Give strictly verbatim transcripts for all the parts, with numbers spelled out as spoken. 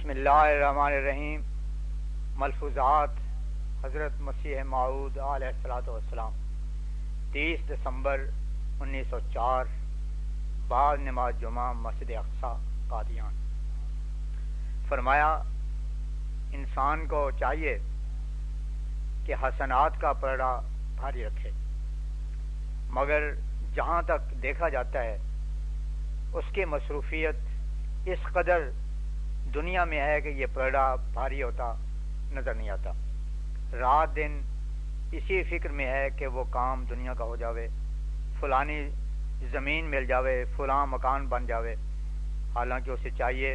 بسم اللہ الرحمن الرحیم۔ ملفوظات حضرت مسیح موعود علیہ الصلوۃ والسلام، تیس دسمبر انیس سو چار، بعد نماز جمعہ، مسجد اقصی، قادیان۔ فرمایا انسان کو چاہیے کہ حسنات کا پلڑا بھاری رکھے، مگر جہاں تک دیکھا جاتا ہے اس کی مصروفیت اس قدر دنیا میں ہے کہ یہ پلڑا بھاری ہوتا نظر نہیں آتا۔ رات دن اسی فکر میں ہے کہ وہ کام دنیا کا ہو جاوے، فلانی زمین مل جاوے، فلاں مکان بن جاوے، حالانکہ اسے چاہیے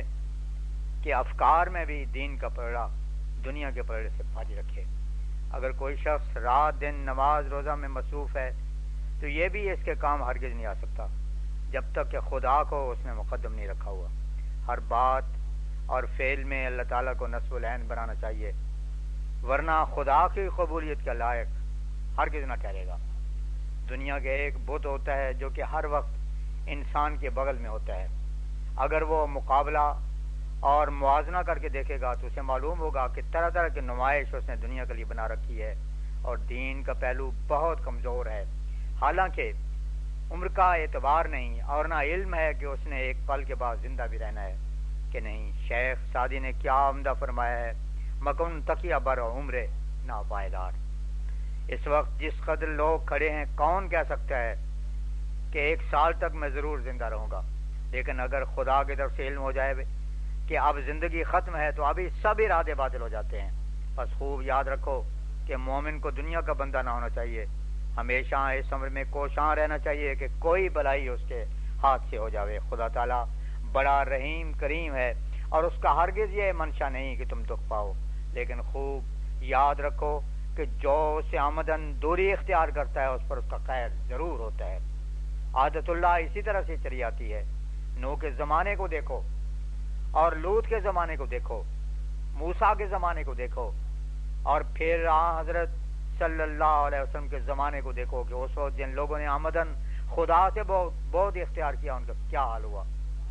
کہ افکار میں بھی دین کا پلڑا دنیا کے پلڑے سے بھاری رکھے۔ اگر کوئی شخص رات دن نماز روزہ میں مصروف ہے تو یہ بھی اس کے کام ہرگز نہیں آ سکتا جب تک کہ خدا کو اس نے مقدم نہیں رکھا ہوا۔ ہر بات اور فعل میں اللہ تعالیٰ کو نصب العین بنانا چاہیے، ورنہ خدا کی قبولیت کے لائق ہرگز نہ ٹھہرے گا۔ دنیا کے ایک بت ہوتا ہے جو کہ ہر وقت انسان کے بغل میں ہوتا ہے، اگر وہ مقابلہ اور موازنہ کر کے دیکھے گا تو اسے معلوم ہوگا کہ طرح طرح کی نمائش اس نے دنیا کے لیے بنا رکھی ہے اور دین کا پہلو بہت کمزور ہے۔ حالانکہ عمر کا اعتبار نہیں اور نہ علم ہے کہ اس نے ایک پل کے بعد زندہ بھی رہنا ہے کہ نہیں۔ شیخ سعدی نے کیا عمدہ فرمایا ہے، مکن تقیہ بر عمر نا پائیدار۔ اس وقت جس قدر لوگ کھڑے ہیں، کون کہہ سکتا ہے کہ ایک سال تک میں ضرور زندہ رہوں گا؟ لیکن اگر خدا کی طرف سے علم ہو جائے کہ اب زندگی ختم ہے تو ابھی سب ارادے باطل ہو جاتے ہیں۔ بس خوب یاد رکھو کہ مومن کو دنیا کا بندہ نہ ہونا چاہیے، ہمیشہ اس عمر میں کوشاں رہنا چاہیے کہ کوئی بلائی اس کے ہاتھ سے ہو جاوے۔ خدا تعالیٰ بڑا رحیم کریم ہے اور اس کا ہرگز یہ منشا نہیں کہ تم دکھ پاؤ، لیکن خوب یاد رکھو کہ جو اسے آمدن دوری اختیار کرتا ہے اس پر اس کا خیر ضرور ہوتا ہے۔ عادت اللہ اسی طرح سے چلی آتی ہے۔ نوح کے زمانے کو دیکھو اور لوط کے زمانے کو دیکھو، موسیٰ کے زمانے کو دیکھو، اور پھر آن حضرت صلی اللہ علیہ وسلم کے زمانے کو دیکھو کہ اس وقت جن لوگوں نے آمدن خدا سے بہت بہت اختیار کیا ان کا کیا حال ہوا۔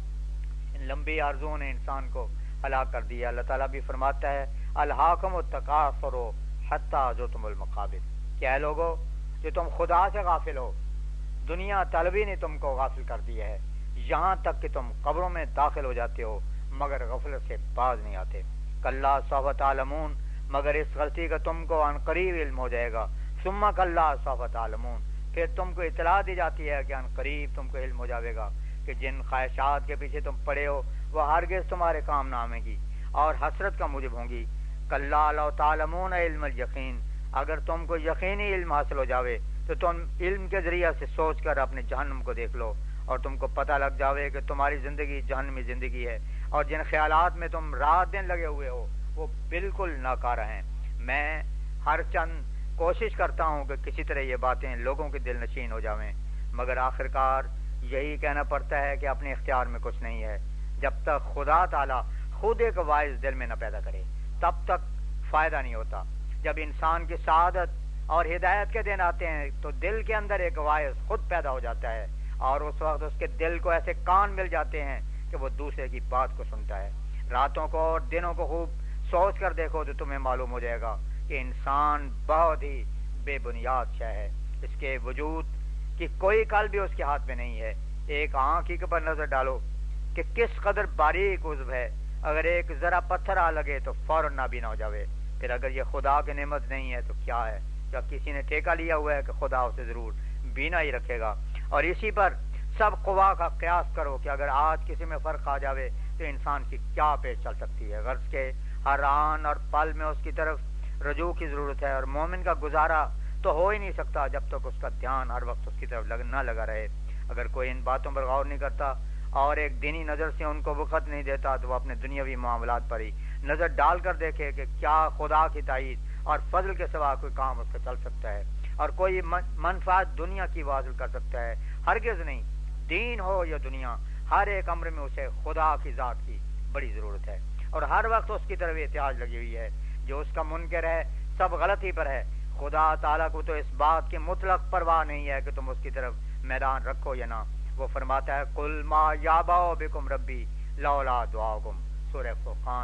ان لمبی آرزوؤں نے انسان کو ہلاک کر دیا۔ اللہ تعالیٰ بھی فرماتا ہے الہاکم التکاثر حتی زرتم المقابر، کیا لوگو جو تم خدا سے غافل ہو، دنیا طلبی نے تم کو غافل کر دیا ہے، یہاں تک کہ تم قبروں میں داخل ہو جاتے ہو مگر غفلت سے باز نہیں آتے۔ کلا سوف تعلمون، مگر اس غلطی کا تم کو عن قریب علم ہو جائے گا۔ ثم کلا سوف تعلمون، پھر تم کو اطلاع دی جاتی ہے کہ عن قریب تم کو علم ہو جاوے گا کہ جن خواہشات کے پیچھے تم پڑے ہو وہ ہرگز تمہارے کام نہ آئیں گی اور حسرت کا موجب ہوں گی۔ کلا لو تعلمون علم الیقین، اگر تم کو یقینی علم حاصل ہو جاوے تو تم علم کے ذریعے سے سوچ کر اپنے جہنم کو دیکھ لو اور تم کو پتہ لگ جاوے کہ تمہاری زندگی جہنمی زندگی ہے اور جن خیالات میں تم رات دن لگے ہوئے ہو وہ بالکل ناکارہ ہیں۔ میں ہر چند کوشش کرتا ہوں کہ کسی طرح یہ باتیں لوگوں کے دل نشین ہو جاویں، مگر آخرکار یہی کہنا پڑتا ہے کہ اپنے اختیار میں کچھ نہیں ہے۔ جب تک خدا تعالیٰ خود ایک واعظ دل میں نہ پیدا کرے تب تک فائدہ نہیں ہوتا۔ جب انسان کی سعادت اور ہدایت کے دن آتے ہیں تو دل کے اندر ایک واعظ خود پیدا ہو جاتا ہے اور اس وقت اس کے دل کو ایسے کان مل جاتے ہیں کہ وہ دوسرے کی بات کو سنتا ہے۔ راتوں کو اور دنوں کو خوب سوچ کر دیکھو تو تمہیں معلوم ہو جائے گا کہ انسان بہت ہی بے بنیاد شے ہے، اس کے وجود کی کوئی کل بھی اس کے ہاتھ میں نہیں ہے۔ ایک آنکھ ہی پر نظر ڈالو کہ کس قدر باریک عضو ہے، اگر ایک ذرا پتھر آ لگے تو فوراً نابینا ہو جاوے۔ پھر اگر یہ خدا کی نعمت نہیں ہے تو کیا ہے؟ جب کسی نے ٹھیکہ لیا ہوا ہے کہ خدا اسے ضرور بینا ہی رکھے گا۔ اور اسی پر سب قوا کا قیاس کرو کہ اگر آج کسی میں فرق آ جاوے تو انسان کی کیا پیش چل سکتی ہے۔ غرض کے ہر آن اور پل میں اس کی طرف رجوع کی ضرورت ہے اور مومن کا گزارا تو ہو ہی نہیں سکتا جب تک اس کا دھیان ہر وقت اس کی طرف لگ نہ لگا رہے۔ اگر کوئی ان باتوں پر غور نہیں کرتا اور ایک دینی نظر سے ان کو وقت نہیں دیتا تو وہ اپنے دنیاوی معاملات پر ہی نظر ڈال کر دیکھے کہ کیا خدا کی تائید اور فضل کے سوا کوئی کام اس کا چل سکتا ہے اور کوئی منفعت دنیا کی وہ حاصل کر سکتا ہے؟ ہرگز نہیں۔ دین ہو یا دنیا، ہر ایک امر میں اسے خدا کی ذات کی بڑی ضرورت ہے اور ہر وقت اس کی طرف احتیاج لگی ہوئی ہے۔ جو اس کا منکر ہے سب غلطی پر ہے۔ خدا تعالیٰ کو تو اس بات کی مطلق پرواہ نہیں ہے کہ تم اس کی طرف میدان رکھو یا نہ۔ وہ فرماتا ہے قل ما یابا بکم ربی لولا دعاؤکم، سورہ فرقان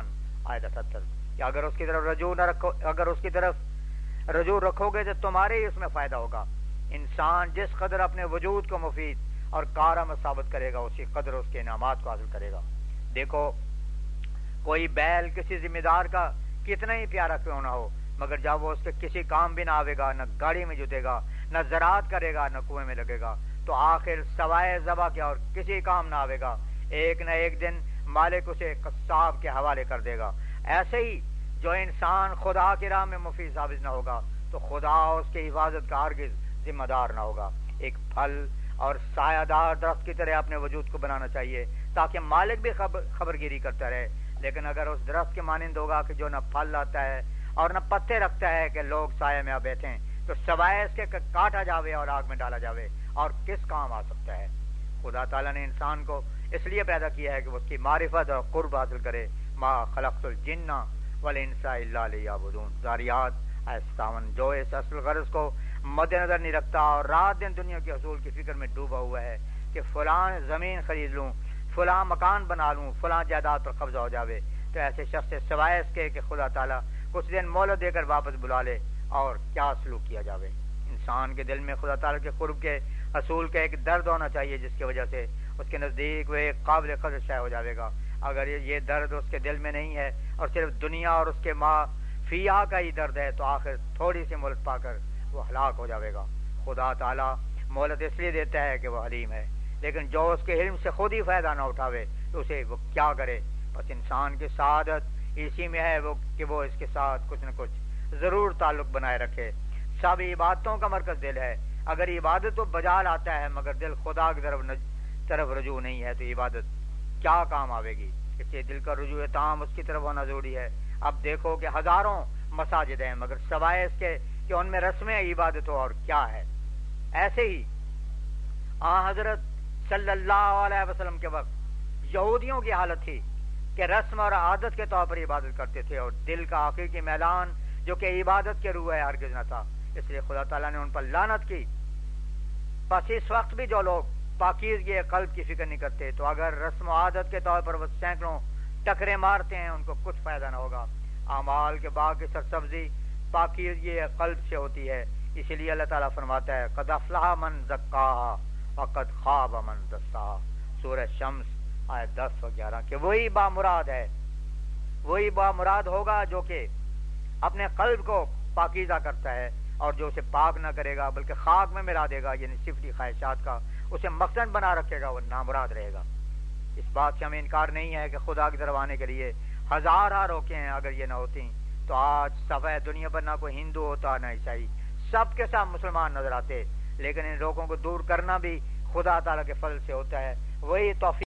آیت ستر کہ اگر اس کی طرف رجوع نہ رکھو اگر اس کی طرف رجوع رکھو گے تو تمہارے ہی اس میں فائدہ ہوگا. انسان جس قدر اپنے وجود کو مفید اور کارآمد ثابت کرے گا اسی قدر اس کے انعامات کو حاصل کرے گا. دیکھو کوئی بیل کسی ذمہ دار کا کتنا ہی پیارا کیوں نہ ہو، مگر جب وہ اس کے کسی کام بھی نہ آئے گا، نہ گاڑی میں جتے گا، نہ زراعت کرے گا، نہ کنویں میں لگے گا، تو آخر سوائے ذبح کے اور کسی کام نہ آئے گا. ایک نہ ایک دن مالک اسے قصاب کے حوالے کر دے گا. ایسے ہی جو انسان خدا کی راہ میں مفید ثابت نہ ہوگا تو خدا اس کی حفاظت کا ہرگز ذمہ دار نہ ہوگا. ایک پھل اور سایہ دار درخت کی طرح اپنے وجود کو بنانا چاہیے تاکہ مالک بھی خبر خبرگیری کرتا رہے. لیکن اگر اس درخت کے مانند ہوگا کہ جو نہ پھل لاتا ہے اور نہ پتے رکھتا ہے کہ لوگ سایہ میں بیٹھیں، تو سوائے اس کے کاٹا جاوے اور آگ میں ڈالا جاوے اور کس کام آ سکتا ہے. خدا تعالیٰ نے انسان کو اس لیے پیدا کیا ہے کہ وہ اس کی معرفت اور قرب حاصل کرے. ما خلقت الجن والانس الا لیعبدون. ذاریات آیت ستاون. جو اس اصل غرض کو مد نظر نہیں رکھتا اور رات دن دنیا کے حصول کی فکر میں ڈوبا ہوا ہے کہ فلاں زمین خرید لوں، فلاں مکان بنا لوں، فلاں جائیداد پر قبضہ ہو جاوے، تو ایسے شخص سے سوائے اس کے کہ خدا تعالیٰ کچھ دن مہلت دے کر واپس بلا لے اور کیا سلوک کیا جاوے. انسان کے دل میں خدا تعالیٰ کے قرب کے حصول کا ایک درد ہونا چاہیے جس کی وجہ سے اس کے نزدیک وہ ایک قابل قدر شے ہو جاوے گا. اگر یہ درد اس کے دل میں نہیں ہے اور صرف دنیا اور اس کے ماں فیا کا ہی درد ہے تو آخر تھوڑی سی مہلت پا کر وہ ہلاک ہو جاوے گا. خدا تعالیٰ مہلت اس لیے دیتا ہے کہ وہ حلیم ہے، لیکن جو اس کے علم سے خود ہی فائدہ نہ اٹھاوے تو اسے وہ کیا کرے. بس انسان کی سعادت اسی میں ہے وہ کہ وہ اس کے ساتھ کچھ نہ کچھ ضرور تعلق بنائے رکھے. سب عبادتوں کا مرکز دل ہے. اگر عبادت تو بجا لاتا ہے مگر دل خدا کی طرف طرف رجوع نہیں ہے تو عبادت کیا کام آئے گی. اس لیے دل کا رجوع تام اس کی طرف ہونا ضروری ہے. اب دیکھو کہ ہزاروں مساجد ہیں مگر سوائے اس کے کہ ان میں رسم عبادت ہو اور کیا ہے. ایسے ہی آن حضرت صلی اللہ علیہ وسلم کے وقت یہودیوں کی حالت تھی کہ رسم اور عادت کے طور پر عبادت کرتے تھے اور دل کا حقیقی میلان جو کہ عبادت کے روح ہے ہرگز نہ تھا. اس لیے خدا تعالیٰ نے ان پر لعنت کی. بس اس وقت بھی جو لوگ پاکیزگی قلب کی فکر نہیں کرتے تو اگر رسم و عادت کے طور پر وہ سینکڑوں ٹکرے مارتے ہیں ان کو کچھ فائدہ نہ ہوگا. اعمال کے باغ کی سرسبزی پاکیزگی قلب سے ہوتی ہے. اسی لیے اللہ تعالیٰ فرماتا ہے قد افلح من زکاہا وقد خاب من دساہا. سورہ شمس آیت دس و گیارہ کہ وہی با مراد ہے، وہی با مراد ہوگا جو کہ اپنے قلب کو پاکیزہ کرتا ہے اور جو اسے پاک نہ کرے گا بلکہ خاک میں ملا دے گا یعنی صفری خواہشات کا اسے مقصد بنا رکھے گا وہ نامراد رہے گا. اس بات سے ہمیں انکار نہیں ہے کہ خدا کی طرف آنے کے لیے ہزار ہار روکے ہیں. اگر یہ نہ ہوتی تو آج صفحہ دنیا پر نہ کوئی ہندو ہوتا نہ عیسائی، سب کے ساتھ مسلمان نظر آتے. لیکن ان روگوں کو دور کرنا بھی خدا تعالیٰ کے فضل سے ہوتا ہے، وہی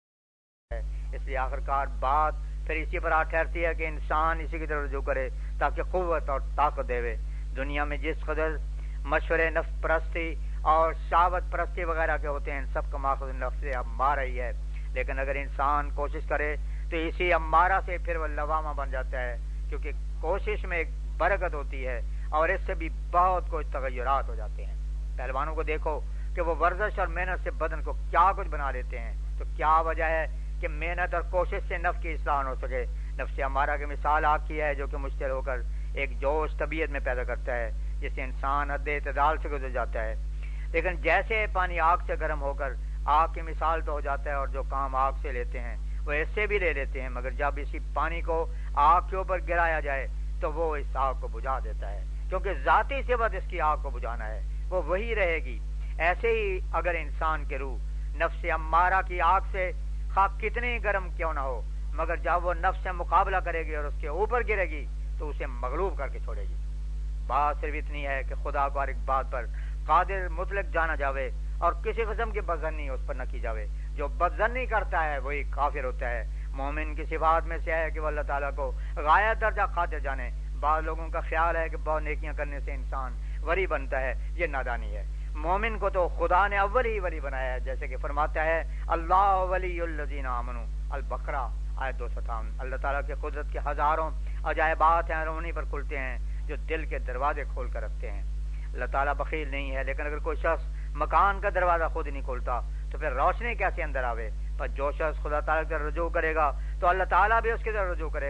توفیق ہے. اس لیے آخرکار بات پھر اسی پر آ ٹھہرتی ہے کہ انسان اسی کی طرف رجوع کرے تاکہ قوت اور طاقت دے. دنیا میں جس قدر مشورے نفس پرستی اور شہوت پرستی وغیرہ کے ہوتے ہیں ان سب کا ماخذ نفس امارہ ہی ہے. لیکن اگر انسان کوشش کرے تو اسی امارہ سے پھر وہ لوامہ بن جاتا ہے، کیونکہ کوشش میں ایک برکت ہوتی ہے اور اس سے بھی بہت کچھ تغیرات ہو جاتے ہیں. پہلوانوں کو دیکھو کہ وہ ورزش اور محنت سے بدن کو کیا کچھ بنا لیتے ہیں. تو کیا وجہ ہے کہ محنت اور کوشش سے نفس کی اصلاح ہو سکے. نفس امارہ کی مثال آگ کی ہے جو کہ مشتعل ہو کر ایک جوش طبیعت میں پیدا کرتا ہے جس سے انسان حد اعتدال سے گزر جاتا ہے. لیکن جیسے پانی آگ سے گرم ہو کر آگ کی مثال تو ہو جاتا ہے اور جو کام آگ سے لیتے ہیں وہ اس سے بھی لے لیتے ہیں، مگر جب اسی پانی کو آگ کے اوپر گرایا جائے تو وہ اس آگ کو بجھا دیتا ہے، کیونکہ ذاتی صفت اس کی آگ کو بجھانا ہے، وہ وہی رہے گی. ایسے ہی اگر انسان کے روح نفس امارہ کی آگ سے خاک کتنی گرم کیوں نہ ہو مگر جب وہ نفس سے مقابلہ کرے گی اور اس کے اوپر گرے گی تو اسے مغلوب کر کے چھوڑے گی. بات صرف اتنی ہے کہ خدا کو ہر ایک بات پر قادر مطلق جانا جاوے اور کسی قسم کی بدظنی اس پر نہ کی جاوے. جو بدظنی کرتا ہے وہی کافر ہوتا ہے. مومن کی صفات میں سے ہے کہ وہ اللہ تعالیٰ کو غایت درجہ قادر جانے. بعض لوگوں کا خیال ہے کہ بہت نیکیاں کرنے سے انسان ولی بنتا ہے، یہ نادانی ہے. مومن کو تو خدا نے اول ہی ولی بنایا ہے، جیسے کہ فرماتا ہے اللہ ولی الذین آمنوا البقرہ آیت دو سو اٹھاون. اللہ تعالیٰ کی قدرت کے ہزاروں عجائبات ہیں اور انہیں پر کھلتے ہیں جو دل کے دروازے کھول کر رکھتے ہیں. اللہ تعالیٰ بخیل نہیں ہے، لیکن اگر کوئی شخص مکان کا دروازہ خود نہیں کھولتا تو پھر روشنی کیسے اندر آوے. پر جو شخص خدا تعالیٰ کی طرف رجوع کرے گا تو اللہ تعالیٰ بھی اس کی طرف رجوع کرے گا.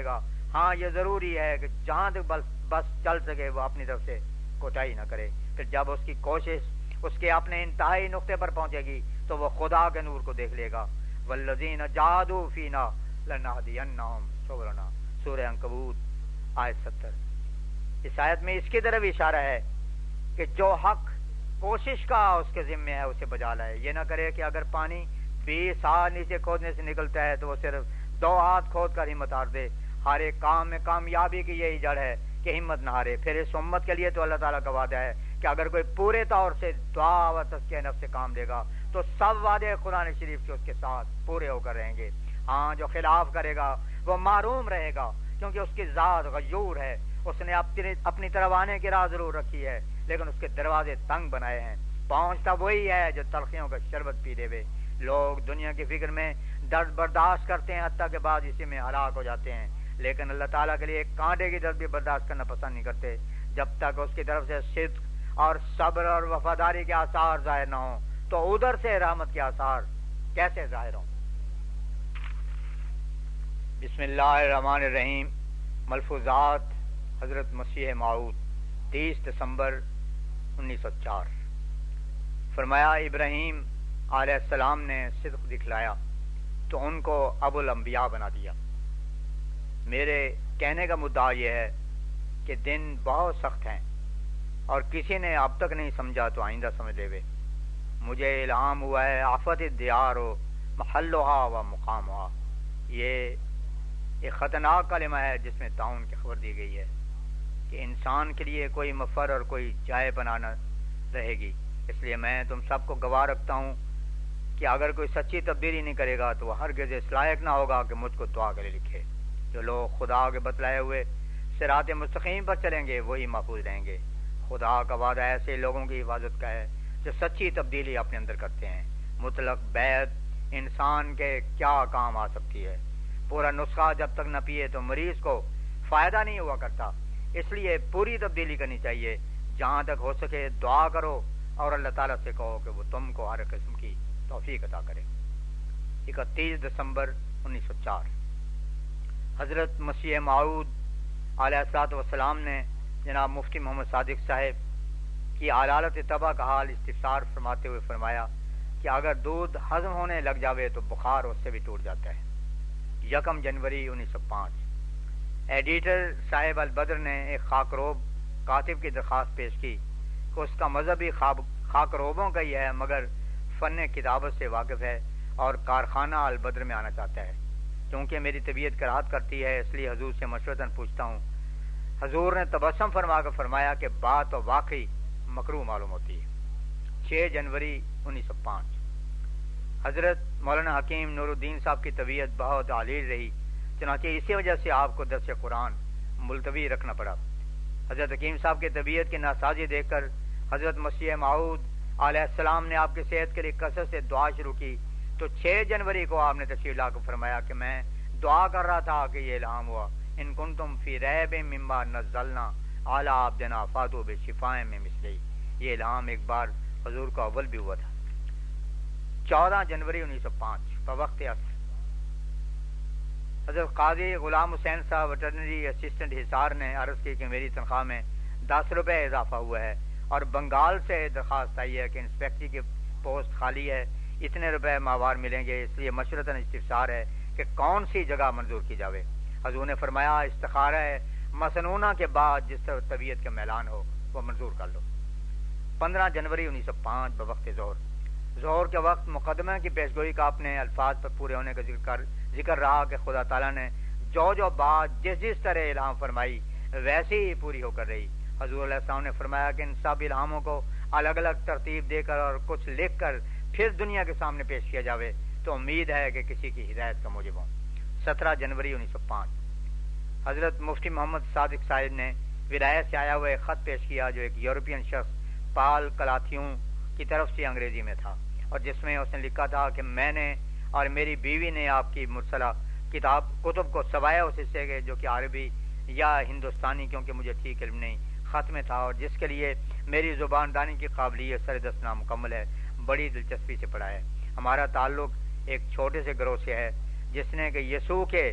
ہاں یہ ضروری ہے کہ جہاں تک بس بس چل سکے وہ اپنی طرف سے کوتاہی نہ کرے. پھر جب اس کی کوشش اس کے اپنے انتہائی نقطے پر پہنچے گی تو وہ خدا کے نور کو دیکھ لے گا. والذین جاہدوا فینا لنہدینہم سبلنا، سورہ عنکبوت آیت ستر. اس آیت میں اس کی طرف اشارہ ہے کہ جو حق کوشش کا اس کے ذمے ہے اسے بجا لائے. یہ نہ کرے کہ اگر پانی بیس ہاتھ نیچے کھودنے سے نکلتا ہے تو وہ صرف دو ہاتھ کھود کر ہمت ہار دے. ہر ایک کام میں کامیابی کی یہی جڑ ہے کہ ہمت نہ ہارے. پھر اس امت کے لیے تو اللہ تعالیٰ کا وعدہ ہے کہ اگر کوئی پورے طور سے دعا و تزکیہ نفس سے کام لے گا تو سب وعدے قرآن شریف کے اس کے ساتھ پورے ہو کر رہیں گے. ہاں جو خلاف کرے گا وہ محروم رہے گا، کیونکہ اس کی ذات غیور ہے. اس نے اپنی اپنی طرف آنے کی راہ ضرور رکھی ہے لیکن اس کے دروازے تنگ بنائے ہیں. پہنچتا وہی ہے جو تلخیوں کا شربت پی لے وے. لوگ دنیا کی فکر میں درد برداشت کرتے ہیں حتیٰ کہ بعض اسی میں ہلاک ہو جاتے ہیں، لیکن اللہ تعالیٰ کے لیے ایک کانٹے کی درد بھی برداشت کرنا پسند نہیں کرتے جب تک اس کی طرف سے صدق اور صبر اور وفاداری کے آثار ظاہر نہ ہوں. تو ادھر سے رحمت کے آثار کیسے ظاہر ہوں؟ بسم اللہ الرحمن الرحیم. ملفوظات حضرت مسیح موعود تیس دسمبر انیس سو چار. فرمایا ابراہیم علیہ السلام نے صدق دکھلایا تو ان کو ابو الانبیاء بنا دیا. میرے کہنے کا مدعا یہ ہے کہ دن بہت سخت ہیں اور کسی نے اب تک نہیں سمجھا تو آئندہ سمجھ لے وے. مجھے الہام ہوا ہے آفت دیار و محلھا و مقامھا. یہ ایک خطرناک کلمہ ہے جس میں تعاون کی خبر دی گئی ہے کہ انسان کے لیے کوئی مفر اور کوئی جائے بنانا رہے گی. اس لیے میں تم سب کو گواہ رکھتا ہوں کہ اگر کوئی سچی تبدیلی نہیں کرے گا تو وہ ہرگز اس لائق نہ ہوگا کہ مجھ کو دعا کے لیے لکھے. جو لوگ خدا کے بتلائے ہوئے صراط مستقیم پر چلیں گے وہی محفوظ رہیں گے. خدا کا وعدہ ایسے لوگوں کی حفاظت کا ہے جو سچی تبدیلی اپنے اندر کرتے ہیں. مطلق بیعت انسان کے کیا کام آ سکتی ہے؟ پورا نسخہ جب تک نہ پیے تو مریض کو فائدہ نہیں ہوا کرتا. اس لیے پوری تبدیلی کرنی چاہیے. جہاں تک ہو سکے دعا کرو اور اللہ تعالیٰ سے کہو کہ وہ تم کو ہر قسم کی توفیق عطا کرے. اکتیس دسمبر انیس سو چار. حضرت مسیح موعود علیہ الصلوۃ والسلام نے جناب مفتی محمد صادق صاحب کی علالت طبع کا حال استفسار فرماتے ہوئے فرمایا کہ اگر دودھ ہضم ہونے لگ جاوے تو بخار اس سے بھی ٹوٹ جاتا ہے. یکم جنوری انیس سو پانچ. ایڈیٹر صاحب البدر نے ایک خاکروب کاتب کی درخواست پیش کی کہ اس کا مذہبی خاکروبوں کا ہی ہے مگر فن کتابت سے واقف ہے اور کارخانہ البدر میں آنا چاہتا ہے. کیونکہ میری طبیعت کراہت کرتی ہے اس لیے حضور سے مشورتاً پوچھتا ہوں. حضور نے تبسم فرما کر فرمایا کہ بات تو واقعی مکروہ معلوم ہوتی ہے. چھ جنوری انیس سو پانچ. حضرت مولانا حکیم نور الدین صاحب کی طبیعت بہت علیل رہی، چنانچہ اسی وجہ سے آپ کو درس قرآن ملتوی رکھنا پڑا. حضرت حکیم صاحب کی طبیعت کی ناسازی دیکھ کر حضرت مسیح موعود علیہ السلام نے آپ کی صحت کے لیے کثرت سے دعا شروع کی. تو چھ جنوری کو آپ نے تشریف لا کر فرمایا کہ میں دعا کر رہا تھا کہ یہ الہام ہوا ان کنتم فی ریب مما نزلنا علی عبدنا فاتوا بشفاء من مثلہ. یہ الہام ایک بار حضور کا اول بھی ہوا تھا. چودہ جنوری انیس سو پانچ بوقت عصر حضرت قاضی غلام حسین صاحب ویٹرنری اسسٹنٹ حصار نے عرض کی کہ میری تنخواہ میں دس روپے اضافہ ہوا ہے اور بنگال سے درخواست آئی ہے کہ انسپیکٹری کی پوسٹ خالی ہے، اتنے روپے ماہوار ملیں گے، اس لیے مشورتاً استفسار ہے کہ کون سی جگہ منظور کی جاوے. حضور نے فرمایا استخارہ ہے مسنونہ کے بعد جس طرح طبیعت کا میلان ہو وہ منظور کر لو. پندرہ جنوری انیس سو پانچ بوقت ظہر. ظہر کے وقت مقدمہ کی پیشگوئی کا اپنے الفاظ پر پورے ہونے کا ذکر ذکر رہا کہ خدا تعالیٰ نے جو جو بات جس جس طرح الہام فرمائی ویسی ہی پوری ہو کر رہی. حضور علیہ السلام نے فرمایا کہ ان سب الہاموں کو الگ الگ ترتیب دے کر اور کچھ لکھ کر پھر دنیا کے سامنے پیش کیا جاوے تو امید ہے کہ کسی کی ہدایت کا موجب ہوں. سترہ جنوری انیس سو پانچ. حضرت مفتی محمد صادق صاحب نے ولایت سے آیا ہوا ایک خط پیش کیا جو ایک یورپین شخص پال کلاتھیوں کی طرف سے انگریزی میں تھا اور جس میں اس نے لکھا تھا کہ میں نے اور میری بیوی نے آپ کی مرسلہ کتاب کتب کو سوائے اس حصے کے جو کہ عربی یا ہندوستانی کیونکہ مجھے ٹھیک علم نہیں خط میں تھا اور جس کے لیے میری زبان دانی کی قابلیت سر دست نامکمل ہے، بڑی دلچسپی سے پڑھا ہے. ہمارا تعلق ایک چھوٹے سے گروہ سے ہے جس نے کہ یسوع کے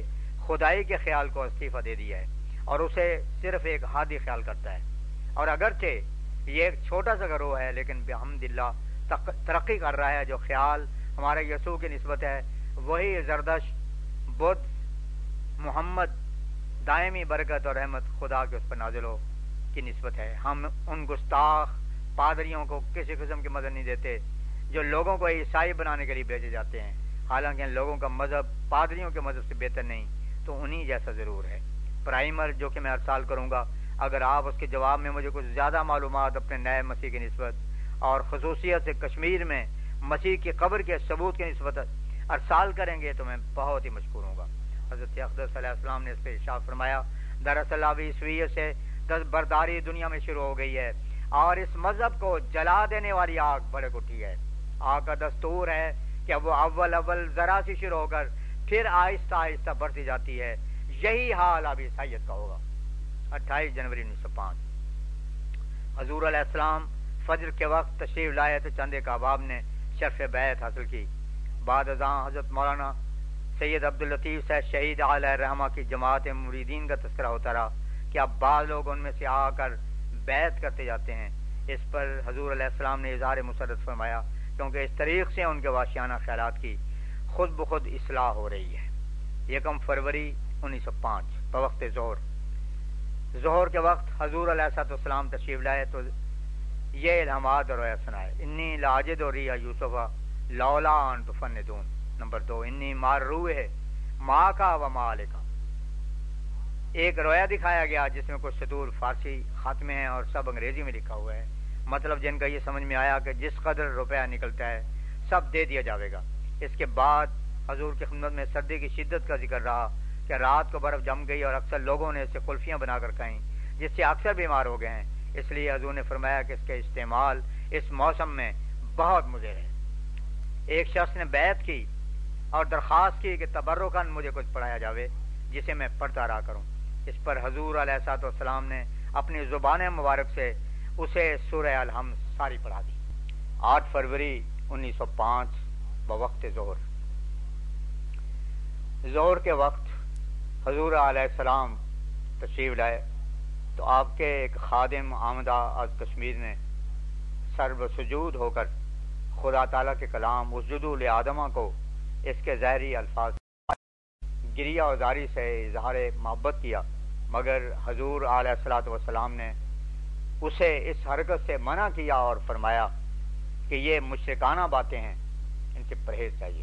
خدائی کے خیال کو استعفیٰ دے دیا ہے اور اسے صرف ایک ہادی خیال کرتا ہے. اور اگرچہ یہ ایک چھوٹا سا گروہ ہے لیکن بحمدللہ ترقی کر رہا ہے. جو خیال ہمارے یسوع کی نسبت ہے وہی زردشت، بدھ، محمد دائمی برکت اور رحمت خدا کے اس پر نازل ہو کی نسبت ہے. ہم ان گستاخ پادریوں کو کسی قسم کی مدد نہیں دیتے جو لوگوں کو عیسائی بنانے کے لیے بھیجے جاتے ہیں، حالانکہ ان لوگوں کا مذہب پادریوں کے مذہب سے بہتر نہیں تو انہی جیسا ضرور ہے. پرائمر جو کہ میں ہر سال کروں گا، اگر آپ اس کے جواب میں مجھے کچھ زیادہ معلومات اپنے نئے مسیح کی نسبت اور خصوصیت سے کشمیر میں مسیح کی قبر کے ثبوت کی نسبت ارسال کریں گے تو میں بہت ہی مشکور ہوں گا. حضرت اقدس علیہ السلام نے اس پہ ارشاد فرمایا، دراصل اب عیسویت سے دست برداری دنیا میں شروع ہو گئی ہے اور اس مذہب کو جلا دینے والی آگ بھڑک اٹھی ہے. آگ کا دستور ہے کہ وہ اول اول ذرا سی شروع ہو کر پھر آہستہ آہستہ بڑھتی جاتی ہے. یہی حال اب عیسائیت کا ہوگا. اٹھائیس جنوری انیس سو پانچ حضور علیہ السلام فجر کے وقت تشریف لائے تو چند ایک احباب نے شرف بیعت حاصل کی. بعد ازاں حضرت مولانا سید عبداللطیف صاحب شہید علیہ الرحمہ کی جماعت مریدین کا تذکرہ ہوتا رہا کہ اب بعض لوگ ان میں سے آ کر بیعت کرتے جاتے ہیں. اس پر حضور علیہ السلام نے اظہار مسرت فرمایا کیونکہ اس طریق سے ان کے واشیانہ خیالات کی خود بخود اصلاح ہو رہی ہے. یکم فروری انیس سو پانچ بوقت ظہر ظہر کے وقت حضور علیہ السلام تشریف لائے تو یہ الہامات اور رویا سنائے. انی لاجد و ریح یوسفہ لولا ان تفندون. نمبر دو، انی مار روح ماں کا و مالکا. ایک رویا دکھایا گیا جس میں کچھ سطور فارسی خط میں ہیں اور سب انگریزی میں لکھا ہوا ہے، مطلب جن کا یہ سمجھ میں آیا کہ جس قدر روپیہ نکلتا ہے سب دے دیا جاوے گا. اس کے بعد حضور کی خدمت میں سردی کی شدت کا ذکر رہا کہ رات کو برف جم گئی اور اکثر لوگوں نے اسے قلفیاں بنا کر کھائیں جس سے اکثر بیمار ہو گئے ہیں. اس لیے حضور نے فرمایا کہ اس کے استعمال اس موسم میں بہت مضر ہے. ایک شخص نے بیعت کی اور درخواست کی کہ تبرکاً مجھے کچھ پڑھایا جاوے جسے میں پڑھتا رہا کروں. اس پر حضور علیہ الصلوۃ والسلام نے اپنی زبان مبارک سے اسے سورہ الحمد ساری پڑھا دی. آٹھ فروری انیس سو پانچ بوقت ظہر ظہر کے وقت حضور علیہ السلام تشریف لائے تو آپ کے ایک خادم آمدہ از کشمیر نے سر بسجود ہو کر خدا تعالیٰ کے کلام اسجدوا لآدمہ کو اس کے ظاہری الفاظ گریہ ازاری سے اظہار محبت کیا، مگر حضور علیہ الصلوۃ والسلام نے اسے اس حرکت سے منع کیا اور فرمایا کہ یہ مشرکانہ باتیں ہیں، ان سے پرہیز چاہیے.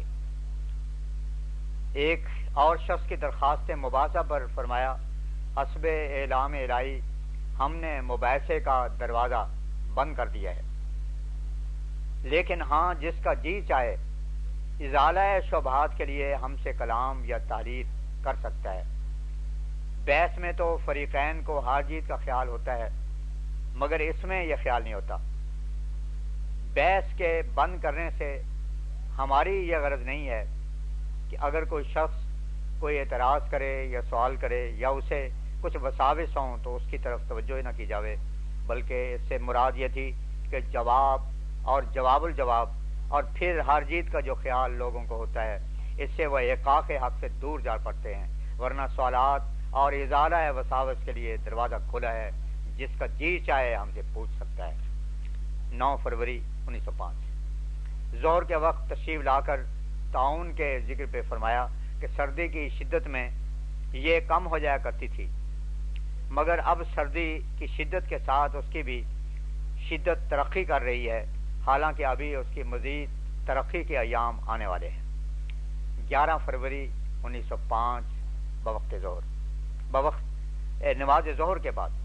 ایک اور شخص کی درخواست مباحثہ پر فرمایا، حسب اعلام الہی ہم نے مباحثے کا دروازہ بند کر دیا ہے، لیکن ہاں جس کا جی چاہے ازالہ شبہات کے لیے ہم سے کلام یا تحریر کر سکتا ہے. بحث میں تو فریقین کو ہار جیت کا خیال ہوتا ہے مگر اس میں یہ خیال نہیں ہوتا. بحث کے بند کرنے سے ہماری یہ غرض نہیں ہے کہ اگر کوئی شخص کوئی اعتراض کرے یا سوال کرے یا اسے کچھ وساوس ہوں تو اس کی طرف توجہ نہ کی جاوے، بلکہ اس سے مراد یہ تھی کہ جواب اور جواب الجواب اور پھر ہار جیت کا جو خیال لوگوں کو ہوتا ہے اس سے وہ احقاق حق سے دور جا پڑتے ہیں. ورنہ سوالات اور ازالہ وساوس کے لیے دروازہ کھلا ہے، جس کا جی چاہے ہم سے پوچھ سکتا ہے. نو فروری انیس سو پانچ ظہر کے وقت تشریف لا کر تعاون کے ذکر پہ فرمایا کہ سردی کی شدت میں یہ کم ہو جایا کرتی تھی، مگر اب سردی کی شدت کے ساتھ اس کی بھی شدت ترقی کر رہی ہے، حالانکہ ابھی اس کی مزید ترقی کے ایام آنے والے ہیں. گیارہ فروری انیس سو پانچ بوقت ظہر بوقت نماز ظہر کے بعد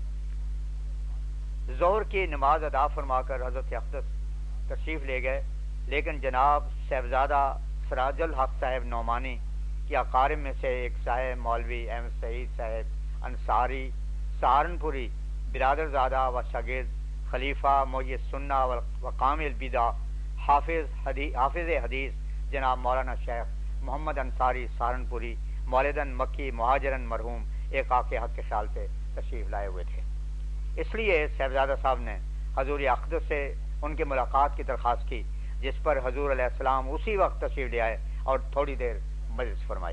ظہر کی نماز ادا فرما کر حضرت اقدس تشریف لے گئے، لیکن جناب صاحبزادہ سراج الحق صاحب نعمانی کی اقارب میں سے ایک صاحب مولوی احمد سعید صاحب انصاری سہارنپوری برادر زادہ و شاگرد خلیفہ محی السنہ و کامل البدع حافظ حدیث حافظ حدیث جناب مولانا شیخ محمد انصاری سہارنپوری مولدن مکی مہاجرن مرحوم ایک آقِ حق کے خیال سے تشریف لائے ہوئے تھے. اس لیے صاحبزادہ صاحب نے حضور اقدس سے ان کی ملاقات کی درخواست کی، جس پر حضور علیہ السلام اسی وقت تشریف لے آئے اور تھوڑی دیر مجلس فرمائی.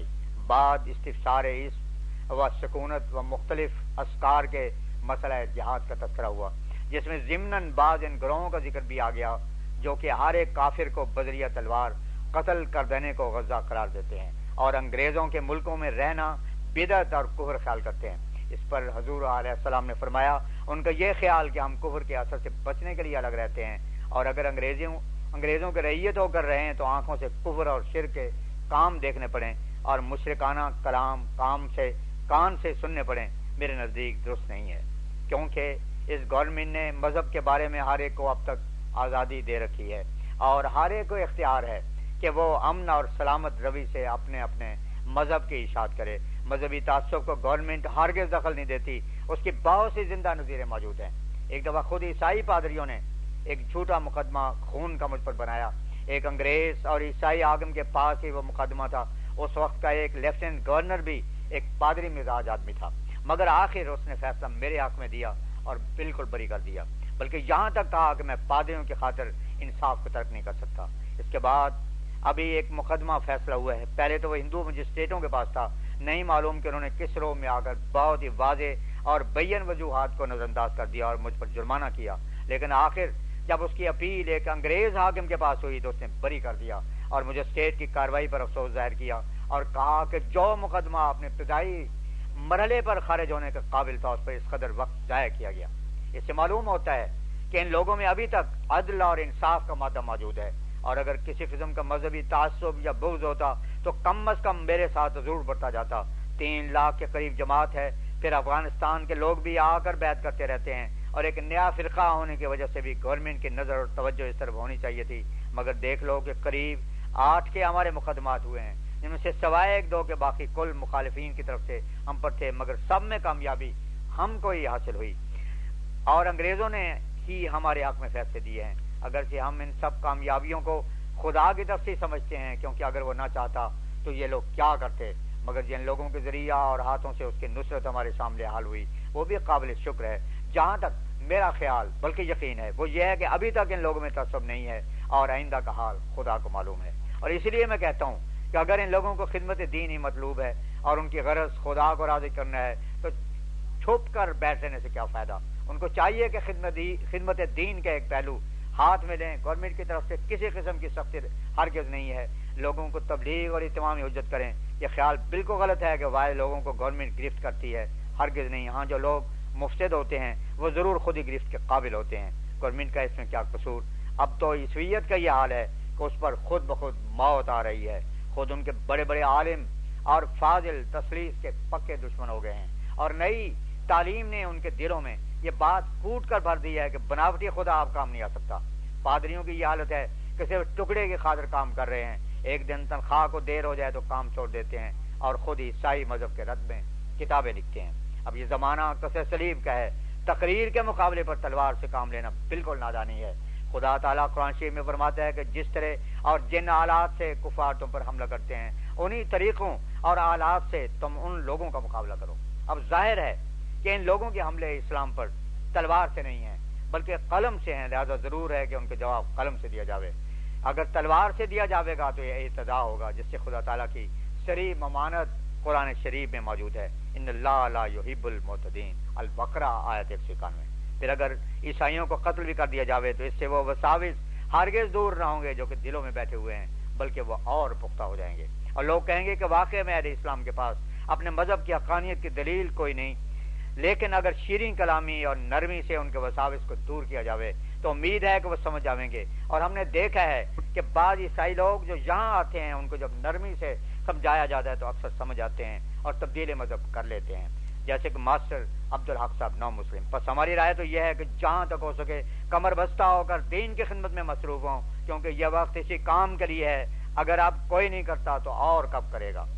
بعد استفسار اس و سکونت و مختلف اسکار کے مسئلہ جہاد کا تذکرہ ہوا، جس میں ضمناً بعض ان گروہوں کا ذکر بھی آ گیا جو کہ ہر ایک کافر کو بذریعہ تلوار قتل کر دینے کو غزہ قرار دیتے ہیں اور انگریزوں کے ملکوں میں رہنا بدعت اور کفر خیال کرتے ہیں۔ اس پر حضور علیہ السلام نے فرمایا ان کا یہ خیال کہ ہم کفر کے اثر سے بچنے کے لیے الگ رہتے ہیں، اور اگر انگریزوں انگریزوں کے رعیت ہو کر رہے ہیں تو آنکھوں سے کفر اور شرک کے کام دیکھنے پڑیں اور مشرکانہ کلام کام سے کان سے سننے پڑیں، میرے نزدیک درست نہیں ہے، کیونکہ اس گورنمنٹ نے مذہب کے بارے میں ہر ایک کو اب تک آزادی دے رکھی ہے اور ہر ایک کو اختیار ہے کہ وہ امن اور سلامت روی سے اپنے اپنے مذہب کی اشاعت کرے۔ مذہبی تعصب کو گورنمنٹ ہرگز دخل نہیں دیتی، اس کی بہت سی زندہ نظیریں موجود ہیں۔ ایک دفعہ خود عیسائی پادریوں نے ایک جھوٹا مقدمہ خون کا مجھ پر بنایا، ایک انگریز اور عیسائی حاکم کے پاس ہی وہ مقدمہ تھا۔ اس وقت کا ایک لیفٹیننٹ گورنر بھی ایک پادری مزاج آدمی تھا، مگر آخر اس نے فیصلہ میرے حق میں دیا اور بالکل بری کر دیا، بلکہ یہاں تک کہا کہ میں پادریوں کی خاطر انصاف کو ترک نہیں کر سکتا۔ اس کے بعد ابھی ایک مقدمہ فیصلہ ہوا ہے، پہلے تو وہ ہندو مجسٹریٹوں کے پاس تھا، نہیں معلوم کہ انہوں نے کس رو میں آ کر بہت ہی واضح اور بین وجوہات کو نظر انداز کر دیا اور مجھ پر جرمانہ کیا، لیکن آخر جب اس کی اپیل ایک انگریز حاکم کے پاس ہوئی تو اس نے بری کر دیا اور مجھے اسٹیٹ کی کارروائی پر افسوس ظاہر کیا اور کہا کہ جو مقدمہ اپنے ابتدائی مرحلے پر خارج ہونے کے قابل تھا اس پر اس قدر وقت ضائع کیا گیا۔ اس سے معلوم ہوتا ہے کہ ان لوگوں میں ابھی تک عدل اور انصاف کا مادہ موجود ہے، اور اگر کسی قسم کا مذہبی تعصب یا بغض ہوتا تو کم از کم میرے ساتھ ضرور بڑھتا جاتا۔ تین لاکھ کے قریب جماعت ہے، پھر افغانستان کے لوگ بھی آ کر بیعت کرتے رہتے ہیں، اور ایک نیا فرقہ ہونے کی وجہ سے بھی گورنمنٹ کی نظر اور توجہ اس طرف ہونی چاہیے تھی، مگر دیکھ لو کہ قریب آٹھ کے ہمارے مقدمات ہوئے ہیں، جن میں سے سوائے ایک دو کے باقی کل مخالفین کی طرف سے ہم پر تھے، مگر سب میں کامیابی ہم کو ہی حاصل ہوئی اور انگریزوں نے ہی ہمارے حق میں فیصلے دیے ہیں، اگرچہ ہم ان سب کامیابیوں کو خدا کی طرف سے سمجھتے ہیں، کیونکہ اگر وہ نہ چاہتا تو یہ لوگ کیا کرتے، مگر جن لوگوں کے ذریعہ اور ہاتھوں سے اس کی نصرت ہمارے سامنے حال ہوئی وہ بھی قابل شکر ہے۔ جہاں تک میرا خیال بلکہ یقین ہے وہ یہ ہے کہ ابھی تک ان لوگوں میں تعصب نہیں ہے اور آئندہ کا حال خدا کو معلوم ہے، اور اسی لیے میں کہتا ہوں کہ اگر ان لوگوں کو خدمت دین ہی مطلوب ہے اور ان کی غرض خدا کو راضی کرنا ہے تو چھپ کر بیٹھ لینے سے کیا فائدہ۔ ان کو چاہیے کہ خدمت خدمت دین کا ایک پہلو ہاتھ میں لیں۔ گورنمنٹ کی طرف سے کسی قسم کی سختی ہرگز نہیں ہے، لوگوں کو تبلیغ اور اتمام حجت کریں۔ یہ خیال بالکل غلط ہے کہ واحد لوگوں کو گورنمنٹ گرفت کرتی ہے، ہرگز نہیں۔ ہاں جو لوگ مفسد ہوتے ہیں وہ ضرور خود ہی گرفت کے قابل ہوتے ہیں، گورنمنٹ کا اس میں کیا قصور۔ اب تو عیسویت کا یہ حال ہے کہ اس پر خود بخود موت آ رہی ہے، خود ان کے بڑے بڑے عالم اور فاضل تثلیث کے پکے دشمن ہو گئے ہیں، اور نئی تعلیم نے ان کے دلوں میں یہ بات کوٹ کر بھر دی ہے کہ بناوٹی خدا آپ کام نہیں آ سکتا۔ پادریوں کی یہ حالت ہے کہ صرف ٹکڑے کی خاطر کام کر رہے ہیں، ایک دن تنخواہ کو دیر ہو جائے تو کام چھوڑ دیتے ہیں اور خود عیسائی مذہب کے رد میں کتابیں لکھتے ہیں۔ اب یہ زمانہ کسر سلیب کا ہے، تقریر کے مقابلے پر تلوار سے کام لینا بالکل نادانی ہے۔ خدا تعالیٰ قرآن شریف میں فرماتا ہے کہ جس طرح اور جن آلات سے کفار تم پر حملہ کرتے ہیں انہی طریقوں اور آلات سے تم ان لوگوں کا مقابلہ کرو۔ اب ظاہر ہے کہ ان لوگوں کے حملے اسلام پر تلوار سے نہیں ہیں بلکہ قلم سے ہیں، لہذا ضرور ہے کہ ان کے جواب قلم سے دیا جاوے۔ اگر تلوار سے دیا جاوے گا تو یہ اعتداء ہوگا، جس سے خدا تعالیٰ کی صریح ممانعت قرآن شریف میں موجود ہے، ان اللہ لا یحب المعتدین، البقرہ آیت ایک سو اکانوے۔ پھر اگر عیسائیوں کو قتل بھی کر دیا جاوے تو اس سے وہ وساوس ہرگز دور نہ ہوں گے جو کہ دلوں میں بیٹھے ہوئے ہیں، بلکہ وہ اور پختہ ہو جائیں گے، اور لوگ کہیں گے کہ واقعی میں اہل اسلام کے پاس اپنے مذہب کی حقانیت کی دلیل کوئی نہیں، لیکن اگر شیریں کلامی اور نرمی سے ان کے وساوس کو دور کیا جاوے تو امید ہے کہ وہ سمجھ جاویں گے۔ اور ہم نے دیکھا ہے کہ بعض عیسائی لوگ جو یہاں آتے ہیں ان کو جب نرمی سے سمجھایا جاتا ہے تو اکثر سمجھ آتے ہیں اور تبدیل مذہب کر لیتے ہیں، جیسے کہ ماسٹر عبدالحق صاحب نو مسلم۔ بس ہماری رائے تو یہ ہے کہ جہاں تک ہو سکے کمر بستہ ہو کر دین کی خدمت میں مصروف ہوں، کیونکہ یہ وقت اسی کام کے لیے ہے، اگر اب کوئی نہیں کرتا تو اور کب کرے گا۔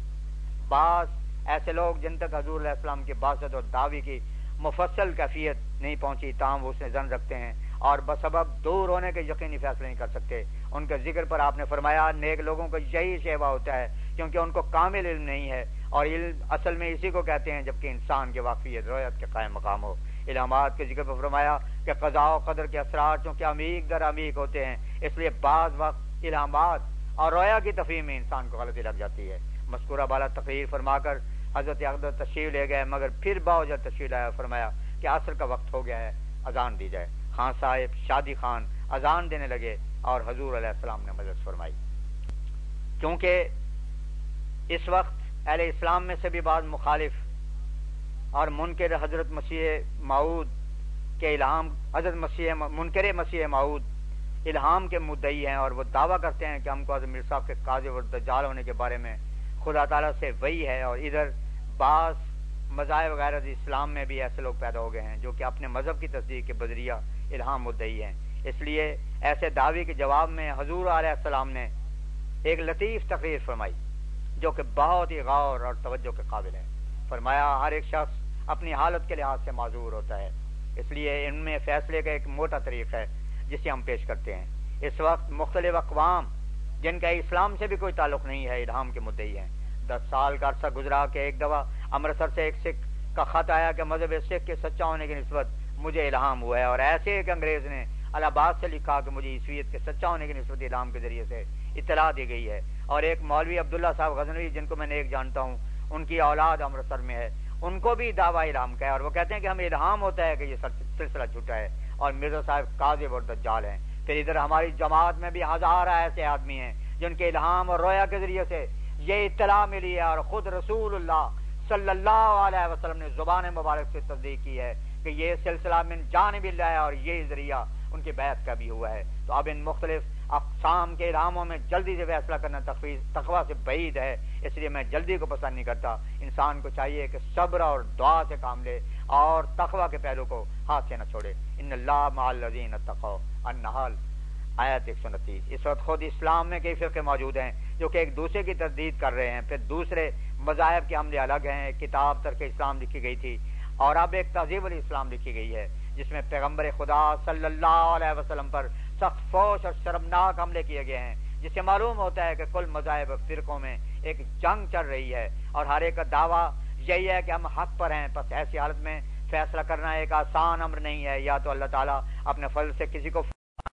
بعض ایسے لوگ جن تک حضور علیہ السلام کی بعثت اور دعوی کی مفصل کیفیت نہیں پہنچی تاہم وہ اس میں ظن رکھتے ہیں اور بسبب دور ہونے کے یقینی فیصلے نہیں کر سکتے۔ ان کے ذکر پر آپ نے فرمایا نیک لوگوں کو یہی شیوا ہوتا ہے کیونکہ ان کو کامل علم نہیں ہے، اور علم اصل میں اسی کو کہتے ہیں جبکہ انسان کے واقفیت رویت کے قائم مقام ہو۔ الہامات کے ذکر پر فرمایا کہ قضاء و قدر کے اثرات چونکہ عمیق در عمیق ہوتے ہیں، اس لیے بعض وقت الہامات اور رویا کی تفہیم میں انسان کو غلطی لگ جاتی ہے، مذکورہ بالا تقریر فرما کر حضرت اقدس تشریف لے گئے، مگر پھر باوجہ تشریف لایا، فرمایا کہ عصر کا وقت ہو گیا ہے، اذان دی جائے۔ خان صاحب شادی خان اذان دینے لگے اور حضور علیہ السلام نے مجلس فرمائی۔ کیونکہ اس وقت اہل اسلام میں سے بھی بعض مخالف اور منکر حضرت مسیح موعود کے الہام، حضرت مسیح منکر مسیح موعود الہام کے مدعی ہیں، اور وہ دعویٰ کرتے ہیں کہ ہم کو حضرت مرزا صاحب کے قاذف اور دجال ہونے کے بارے میں خدا تعالیٰ سے وحی ہے، اور ادھر بعض مذاہب وغیرہ اسلام میں بھی ایسے لوگ پیدا ہو گئے ہیں جو کہ اپنے مذہب کی تصدیق کے بدریہ الہام مدعی ہیں۔ اس لیے ایسے دعوی کے جواب میں حضور علیہ السلام نے ایک لطیف تقریر فرمائی جو کہ بہت ہی غور اور توجہ کے قابل ہے۔ فرمایا ہر ایک شخص اپنی حالت کے لحاظ سے معذور ہوتا ہے، اس لیے ان میں فیصلے کا ایک موٹا طریق ہے جسے ہم پیش کرتے ہیں۔ اس وقت مختلف اقوام جن کا اسلام سے بھی کوئی تعلق نہیں ہے الہام کے مدعی ہیں۔ دس سال کا عرصہ گزرا کہ ایک دفعہ امرتسر سے ایک سکھ کا خط آیا کہ مذہب سکھ کے سچا ہونے کی نسبت مجھے الہام ہوا ہے، اور ایسے ایک انگریز نے الہ آباد سے لکھا کہ مجھے عیسویت کے سچا ہونے کی نسبت الہام کے ذریعے سے اطلاع دی گئی ہے۔ اور ایک مولوی عبداللہ صاحب غزنوی جن کو میں نیک جانتا ہوں، ان کی اولاد امرتسر میں ہے، ان کو بھی دعویٰ الہام کا ہے، اور وہ کہتے ہیں کہ ہمیں الہام ہوتا ہے کہ یہ سلسلہ جھوٹا ہے اور مرزا صاحب کاذب اور دجال ہیں۔ پھر ادھر ہماری جماعت میں بھی ہزارہ ایسے آدمی ہیں جن کے الہام اور رویا کے ذریعے سے یہ اطلاع ملی ہے، اور خود رسول اللہ صلی اللہ علیہ وسلم نے زبان مبارک سے تصدیق کی ہے کہ یہ سلسلہ من جانب اللہ ہے، اور یہ ذریعہ ان کی بیعت کا بھی ہوا ہے۔ تو اب ان مختلف اقسام کے الہاموں میں جلدی سے فیصلہ کرنا تقویٰ سے بعید ہے، اس لیے میں جلدی کو پسند نہیں کرتا۔ انسان کو چاہیے کہ صبر اور دعا سے کام لے اور تقویٰ کے پہلو کو ہاتھ سے نہ چھوڑے۔ ان اللہ مع الذین اتقوا النحل آیت ایک سو انتیس۔ اس وقت خود اسلام میں کئی فرقے موجود ہیں جو کہ ایک دوسرے کی تردید کر رہے ہیں، پھر دوسرے مذاہب کے حملے الگ ہیں۔ ایک کتاب ترک اسلام لکھی گئی تھی، اور اب ایک تہذیب الاسلام لکھی گئی ہے جس میں پیغمبر خدا صلی اللہ علیہ وسلم پر سخت فوش اور شرمناک حملے کیے گئے ہیں، جس سے معلوم ہوتا ہے کہ کل مذاہب فرقوں میں ایک جنگ چل رہی ہے، اور ہر ایک کا دعویٰ یہی ہے کہ ہم حق پر ہیں۔ بس ایسی حالت میں فیصلہ کرنا ایک آسان امر نہیں ہے، یا تو اللہ تعالیٰ اپنے فضل سے کسی کو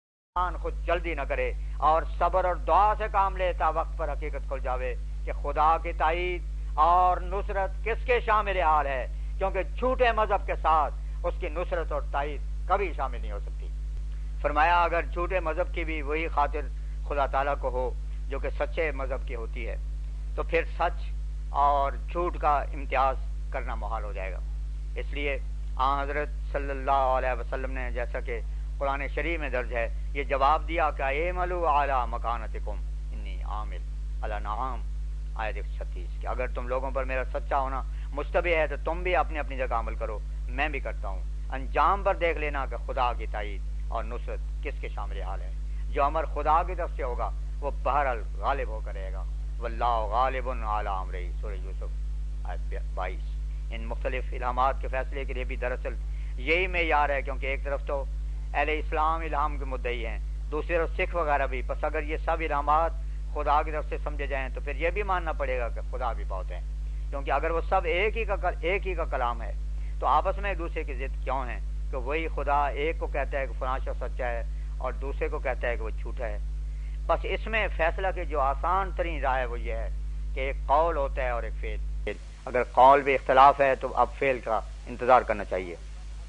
خود جلدی نہ کرے اور صبر اور دعا سے کام لے تا وقت پر حقیقت کھل جاوے کہ خدا کی تائید اور نصرت کس کے شامل حال ہے، کیونکہ جھوٹے مذہب کے ساتھ اس کی نصرت اور تائید کبھی شامل نہیں ہو سکتی۔ فرمایا اگر جھوٹے مذہب کی بھی وہی خاطر خدا تعالیٰ کو ہو جو کہ سچے مذہب کی ہوتی ہے، تو پھر سچ اور جھوٹ کا امتیاز کرنا محال ہو جائے گا۔ اس لیے آن حضرت صلی اللہ علیہ وسلم نے جیسا کہ قرآن شریف میں درج ہے یہ جواب دیا کہ اعملوا علی مکانتکم انی عامل علی نعام آیت ایک سو چھتیس کہ اگر تم لوگوں پر میرا سچا ہونا مشتبہ ہے تو تم بھی اپنے اپنی جگہ عمل کرو، میں بھی کرتا ہوں۔ انجام پر دیکھ لینا کہ خدا کی تائید اور نصرت کس کے شامل حال ہے۔ جو امر خدا کی طرف سے ہوگا وہ بہرحال غالب ہو کر رہے گا۔ واللہ غالب علی امرہ سورہ یوسف آیت بائیس۔ ان مختلف الہامات کے فیصلے کے لیے بھی دراصل یہی معیار ہے، کیونکہ ایک طرف تو اہل اسلام الہام کے مدعی ہیں، دوسری طرف سکھ وغیرہ بھی۔ بس اگر یہ سب الہامات خدا کی طرف سے سمجھے جائیں تو پھر یہ بھی ماننا پڑے گا کہ خدا بھی بہت ہیں، کیونکہ اگر وہ سب ایک ہی کا ایک ہی کا کلام ہے تو آپس میں ایک دوسرے کی ضد کیوں ہیں کہ وہی خدا ایک کو کہتا ہے کہ فلاں شخص سچا ہے اور دوسرے کو کہتا ہے کہ وہ جھوٹا ہے۔ بس اس میں فیصلہ کی جو آسان ترین راہ ہے وہ یہ ہے کہ ایک قول ہوتا ہے اور ایک فعل۔ اگر قول بھی اختلاف ہے تو اب فعل کا انتظار کرنا چاہیے۔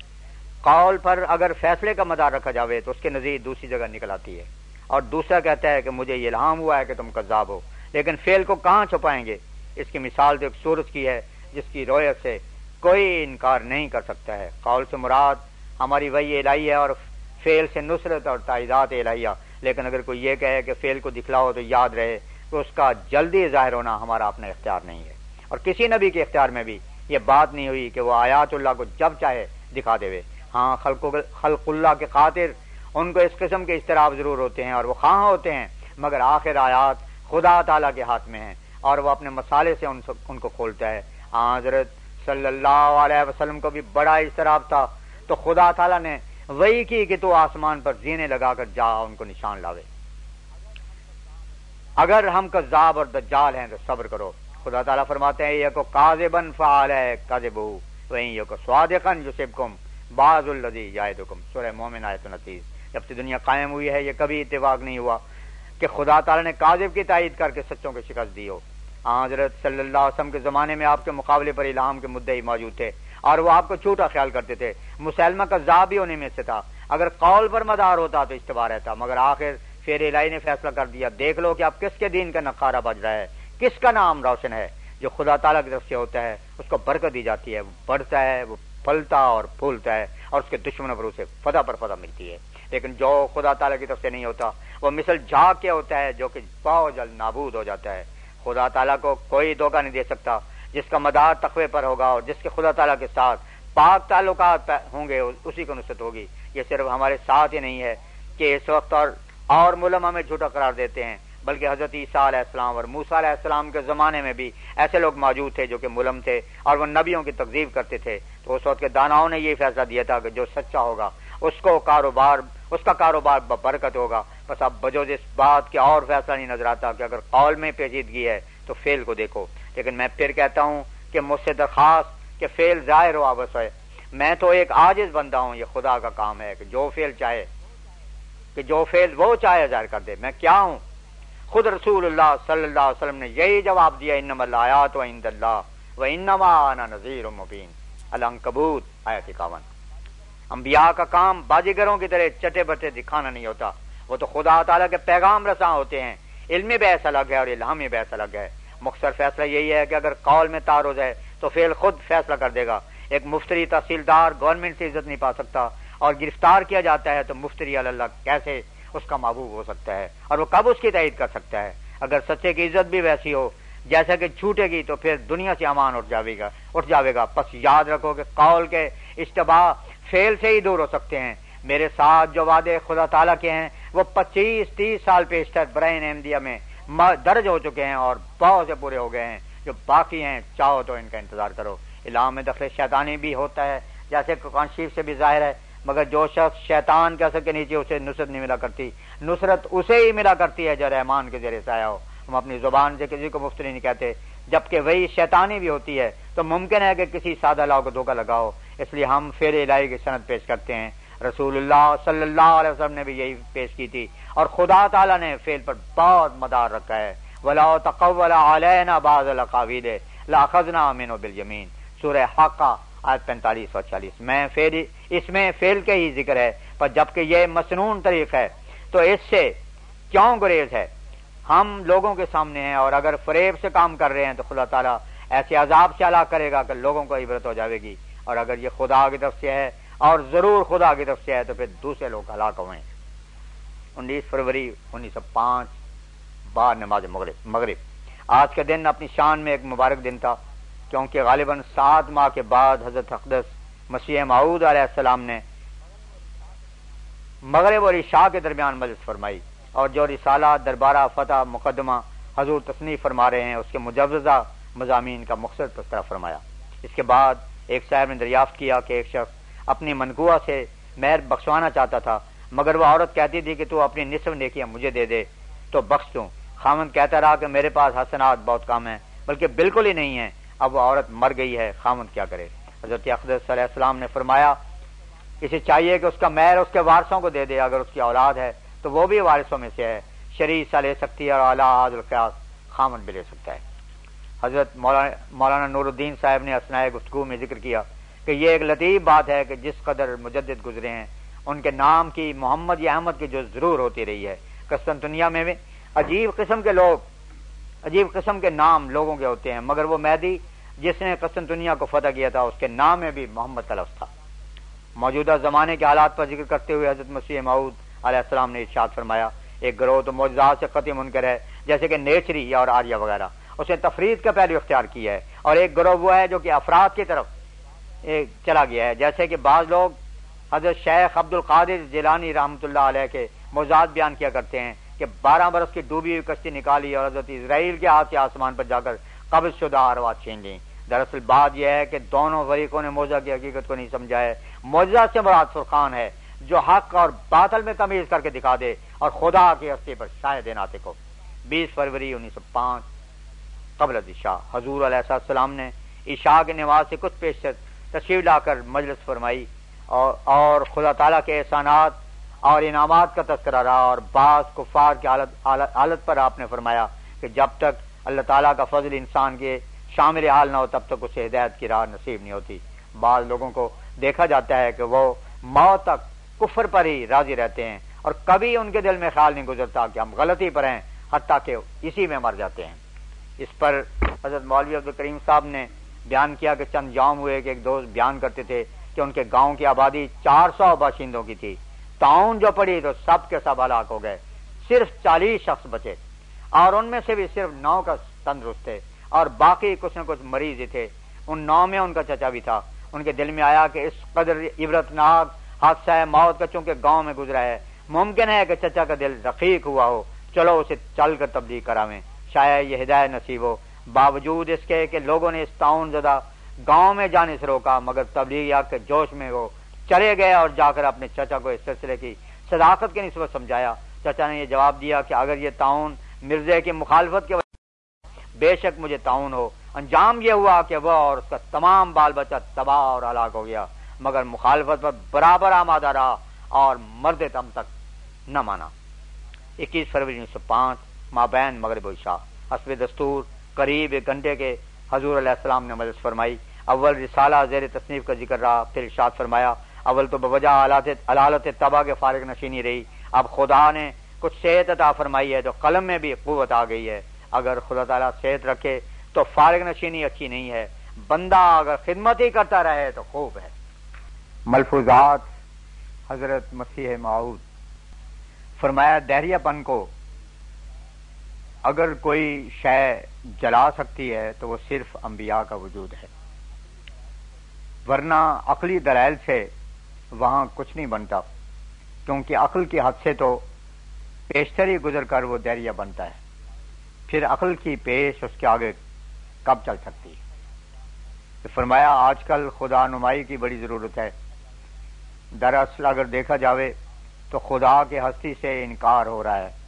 قول پر اگر فیصلے کا مدار رکھا جاوے تو اس کے نظیر دوسری جگہ نکل آتی ہے، اور دوسرا کہتا ہے کہ مجھے یہ الہام ہوا ہے کہ تم کذاب ہو، لیکن فعل کو کہاں چھپائیں گے؟ اس کی مثال تو ایک سورج کی ہے جس کی رویت سے کوئی انکار نہیں کر سکتا ہے۔ قول سے مراد ہماری وحی الہی ہے اور فعل سے نصرت اور تائیدات الہیہ، لیکن اگر کوئی یہ کہے کہ فعل کو دکھلاؤ تو یاد رہے کہ اس کا جلدی ظاہر ہونا ہمارا اپنا اختیار نہیں ہے، اور کسی نبی کے اختیار میں بھی یہ بات نہیں ہوئی کہ وہ آیات اللہ کو جب چاہے دکھا دے۔ ہاں خلق خلق اللہ کے خاطر ان کو اس قسم کے اضطراب ضرور ہوتے ہیں اور وہ خواہاں ہوتے ہیں، مگر آخر آیات خدا تعالیٰ کے ہاتھ میں ہیں اور وہ اپنے مسالے سے ان, ان کو کھولتا ہے۔ حضرت صلی اللہ علیہ وسلم کو بھی بڑا اضطراب تھا تو خدا تعالیٰ نے وہی کی کہ تو آسمان پر زینے لگا کر جا ان کو نشان لاوے۔ اگر ہم کذاب اور دجال ہیں تو صبر کرو۔ خدا تعالیٰ فرماتے ہیں یہ کو کاذبن فعلی کذبہ وہیں یہ کو صادقن یصبکم بعض الذی یعدکم سورہ مومن آیت انتیس۔ جب سے دنیا قائم ہوئی ہے یہ کبھی اتفاق نہیں ہوا کہ خدا تعالیٰ نے کاذب کی تائید کر کے سچوں کو شکست دی ہو۔ حضرت صلی اللہ علیہ وسلم کے زمانے میں آپ کے مقابلے پر الہام کے مدعی موجود تھے اور وہ آپ کو جھوٹا خیال کرتے تھے. مسلمہ کذاب بھی ہونے میں سے تھا. اگر قول پر مدار ہوتا تو اشتباہ رہتا، مگر آخر پھر الہی نے فیصلہ کر دیا. دیکھ لو کہ اب کس کے دین کا نقارہ بج رہا ہے، کس کا نام روشن ہے. جو خدا تعالیٰ کی طرف سے ہوتا ہے اس کو برکت دی جاتی ہے، وہ بڑھتا ہے، وہ پھلتا اور پھولتا ہے، اور اس کے دشمنوں پر اسے فتح پر فتح ملتی ہے. لیکن جو خدا تعالیٰ کی طرف سے نہیں ہوتا وہ مثل جھاگ کے ہوتا ہے جو کہ بہت جلد نابود ہو جاتا ہے. خدا تعالیٰ کو کوئی دھوکہ نہیں دے سکتا. جس کا مدار تقوی پر ہوگا اور جس کے خدا تعالیٰ کے ساتھ پاک تعلقات ہوں گے اسی کو نصرت ہوگی. یہ صرف ہمارے ساتھ ہی نہیں ہے کہ اس وقت اور اور ملم ہمیں جھوٹا قرار دیتے ہیں، بلکہ حضرت عیسیٰ علیہ السلام اور موسیٰ علیہ السلام کے زمانے میں بھی ایسے لوگ موجود تھے جو کہ ملم تھے اور وہ نبیوں کی تکذیب کرتے تھے. تو اس وقت کے داناؤں نے یہ فیصلہ دیا تھا کہ جو سچا ہوگا اس کو کاروبار اس کا کاروبار برکت ہوگا. بس اب بجوز اس بات کے اور فیصلہ نہیں نظر آتا کہ اگر قول میں پیچیدگی ہے تو فعل کو دیکھو. لیکن میں پھر کہتا ہوں کہ مجھ سے درخواست کہ فعل ظاہر ہو آبس ہے. میں تو ایک عاجز بندہ ہوں. یہ خدا کا کام ہے کہ جو فعل چاہے کہ جو فعل وہ چاہے ظاہر کر دے. میں کیا ہوں؟ خود رسول اللہ صلی اللہ علیہ وسلم نے یہی جواب دیا، انما الآیات عند اللہ وانما انا نذیر مبین. العنکبوت آیت اکاون. انبیاء کا کام باجیگروں کی طرح چٹے بٹے دکھانا نہیں ہوتا، وہ تو خدا تعالیٰ کے پیغام رساں ہوتے ہیں. علمی بحث الگ ہے اور الہامی بحث الگ ہے. مختصر فیصلہ یہی ہے کہ اگر قول میں تعارض ہے تو فعل خود فیصلہ کر دے گا. ایک مفتری تحصیلدار گورنمنٹ سے عزت نہیں پا سکتا اور گرفتار کیا جاتا ہے تو مفتری اللہ کیسے اس کا محبوب ہو سکتا ہے اور وہ کب اس کی تائید کر سکتا ہے؟ اگر سچے کی عزت بھی ویسی ہو جیسا کہ جھوٹے کی تو پھر دنیا سے امان اٹھ جاوے گا اٹھ جاوے گا پس یاد رکھو کہ قول کے اشتباہ فعل سے ہی دور ہو سکتے ہیں. میرے ساتھ جو وعدے خدا تعالیٰ کے ہیں وہ پچیس تیس سال پیشتر برائن احمدیہ میں درج ہو چکے ہیں اور بہت سے پورے ہو گئے ہیں. جو باقی ہیں چاہو تو ان کا انتظار کرو. الہام میں دخل شیطانی بھی ہوتا ہے جیسے قرآن شریف سے بھی ظاہر ہے، مگر جو شخص شیطان کے اثر کے نیچے اسے نصرت نہیں ملا کرتی. نصرت اسے ہی ملا کرتی ہے جو رحمان کے زیر سایہ ہو. ہم اپنی زبان سے کسی کو مفت نہیں کہتے، جبکہ وہی شیطانی بھی ہوتی ہے تو ممکن ہے کہ کسی سادہ لاؤ کو دھوکہ لگاؤ. اس لیے ہم فعل الہی کی سند پیش کرتے ہیں. رسول اللہ صلی اللہ علیہ وسلم نے بھی یہی پیش کی تھی اور خدا تعالیٰ نے فعل پر بہت مدار رکھا ہے. وَلَوْ تَقَوَّلَ عَلَيْنَا بَعْضَ الْأَقَاوِيلِ لَأَخَذْنَا مِنْهُ بِالْيَمِينِ. سورہ حاقہ آیت پینتالیس اور چالیس میں فعل اس میں فعل کے ہی ذکر ہے، پر جبکہ یہ مسنون طریق ہے تو اس سے کیوں گریز ہے؟ ہم لوگوں کے سامنے ہیں اور اگر فریب سے کام کر رہے ہیں تو خدا تعالیٰ ایسے عذاب سے ہلاک کرے گا کہ لوگوں کو عبرت ہو جائے گی. اور اگر یہ خدا کی طرف سے ہے اور ضرور خدا کی طرف سے ہے تو پھر دوسرے لوگ ہلاک ہوئے. انیس فروری انیس سو پانچ بعد نماز مغرب مغرب آج کا دن اپنی شان میں ایک مبارک دن تھا، کیونکہ غالباً سات ماہ کے بعد حضرت اقدس مسیح موعود علیہ السلام نے مغرب اور عشاء کے درمیان مجلس فرمائی، اور جو رسالہ دربارہ فتح مقدمہ حضور تصنیف فرما رہے ہیں اس کے مجوزہ مضامین کا مختصر تذکرہ فرمایا. اس کے بعد ایک صاحب نے دریافت کیا کہ ایک شخص اپنی منگوا سے مہر بخشوانا چاہتا تھا، مگر وہ عورت کہتی تھی کہ تو اپنی نصف نیکیاں مجھے دے دے تو بخش دوں. خاوند کہتا رہا کہ میرے پاس حسنات بہت کم ہیں، بلکہ بالکل ہی نہیں ہیں. اب وہ عورت مر گئی ہے، خاوند کیا کرے؟ حضرت اقدس علیہ السلام نے فرمایا اسے چاہیے کہ اس کا مہر اس کے وارثوں کو دے دے. اگر اس کی اولاد ہے تو وہ بھی وارثوں میں سے ہے. شرعی حصہ لے سکتی ہے اور اعلیٰ حاض القیاس خاوند بھی لے سکتا ہے. حضرت مولانا مولانا نور الدین صاحب نے اثناء گفتگو میں ذکر کیا کہ یہ ایک لطیف بات ہے کہ جس قدر مجدد گزرے ہیں ان کے نام کی محمد یا احمد کی جو ضرور ہوتی رہی ہے. قسطنطنیہ میں عجیب قسم کے لوگ عجیب قسم کے نام لوگوں کے ہوتے ہیں، مگر وہ مہدی جس نے قسطنطنیہ کو فتح کیا تھا اس کے نام میں بھی محمد کا لفظ تھا. موجودہ زمانے کے حالات پر ذکر کرتے ہوئے حضرت مسیح موعود علیہ السلام نے ارشاد فرمایا ایک گروہ تو معجزات سے قطعی منکر ہے جیسے کہ نیچری اور آریہ وغیرہ، اس نے تفرید کا پہلو اختیار کیا ہے، اور ایک گروہ وہ ہے جو کہ افراد کی طرف چلا گیا ہے، جیسے کہ بعض لوگ حضرت شیخ عبد القادر جیلانی رحمۃ اللہ علیہ کے معجزات بیان کیا کرتے ہیں کہ بارہ برس کی ڈوبی ہوئی کشتی نکالی اور حضرت اسرائیل کے ہاتھ سے آسمان پر جا کر قبض شدہ ارواح چھین لیں. دراصل بات یہ ہے کہ دونوں فریقوں نے معجزہ کی حقیقت کو نہیں سمجھا ہے. معجزہ سے مراد فرقان ہے جو حق اور باطل میں تمیز کر کے دکھا دے اور خدا کی ہستی پر شاہد ناطق ہو. بیس فروری انیس سو پانچ قبل عشاء حضور علیہ السلام نے عشاء کی نماز سے کچھ پیش تشریف لا کر مجلس فرمائی اور, اور خدا تعالیٰ کے احسانات اور انعامات کا تذکرہ رہا، اور بعض کفار کی حالت, حالت, حالت پر آپ نے فرمایا کہ جب تک اللہ تعالیٰ کا فضل انسان کے شامل حال نہ ہو تب تک اسے ہدایت کی راہ نصیب نہیں ہوتی. بعض لوگوں کو دیکھا جاتا ہے کہ وہ موت تک کفر پر ہی راضی رہتے ہیں اور کبھی ان کے دل میں خیال نہیں گزرتا کہ ہم غلطی پر ہیں، حتیٰ کہ اسی میں مر جاتے ہیں. اس پر حضرت مولوی عبدالکریم صاحب نے بیان کیا کہ چند یوم ہوئے کہ ایک دوست بیان کرتے تھے کہ ان کے گاؤں کی آبادی چار سو باشندوں کی تھی. تعاون جو پڑی تو سب کے سب ہلاک ہو گئے، صرف چالیس شخص بچے اور ان میں سے بھی صرف نو کا تندرست تھے اور باقی کچھ نہ کچھ مریض ہی تھے. ان نو میں ان کا چچا بھی تھا. ان کے دل میں آیا کہ اس قدر عبرتناک حادثہ ہے موت کا چونکہ گاؤں میں گزرا ہے، ممکن ہے کہ چچا کا دل رقیق ہوا ہو، چلو اسے چل کر تبلیغ کراویں، شاید یہ ہدایت نصیب ہو. باوجود اس کے کہ لوگوں نے اس تعاون زدہ گاؤں میں جانے سے روکا، مگر تبلیغ کے جوش میں وہ چلے گئے اور جا کر اپنے چچا کو اس سلسلے کی صداقت کی نسبت سمجھایا. چچا نے یہ جواب دیا کہ اگر یہ تعاون مرزے کی مخالفت کی وجہ بے شک مجھے تعاون ہو. انجام یہ ہوا کہ وہ اور اس کا تمام بال بچہ تباہ اور ہلاک ہو گیا، مگر مخالفت پر برابر آمادہ رہا اور مرد دم تک نہ مانا. اکیس فروری انیس سو پانچ مابین مغرب و عشاء حسب دستور قریب ایک گھنٹے کے حضور علیہ السلام نے مجلس فرمائی. اول رسالہ زیر تصنیف کا ذکر رہا، پھر ارشاد فرمایا اول تو بوجہ علالت تباہ کے فارغ نشینی رہی، اب خدا نے کچھ صحت عطا فرمائی ہے تو قلم میں بھی قوت آ گئی ہے. اگر خدا تعالیٰ صحت رکھے تو فارغ نشینی اچھی نہیں ہے، بندہ اگر خدمت ہی کرتا رہے تو خوب ہے. ملفوظات حضرت مسیح موعود. فرمایا دہریہ پن کو اگر کوئی شے جلا سکتی ہے تو وہ صرف انبیاء کا وجود ہے، ورنہ عقلی دلائل سے وہاں کچھ نہیں بنتا، کیونکہ عقل کی حد سے تو پیشتر ہی گزر کر وہ دہریہ بنتا ہے، پھر عقل کی پیش اس کے آگے کب چل سکتی ہے. تو فرمایا آج کل خدا نمائی کی بڑی ضرورت ہے. دراصل اگر دیکھا جاوے تو خدا کی ہستی سے انکار ہو رہا ہے.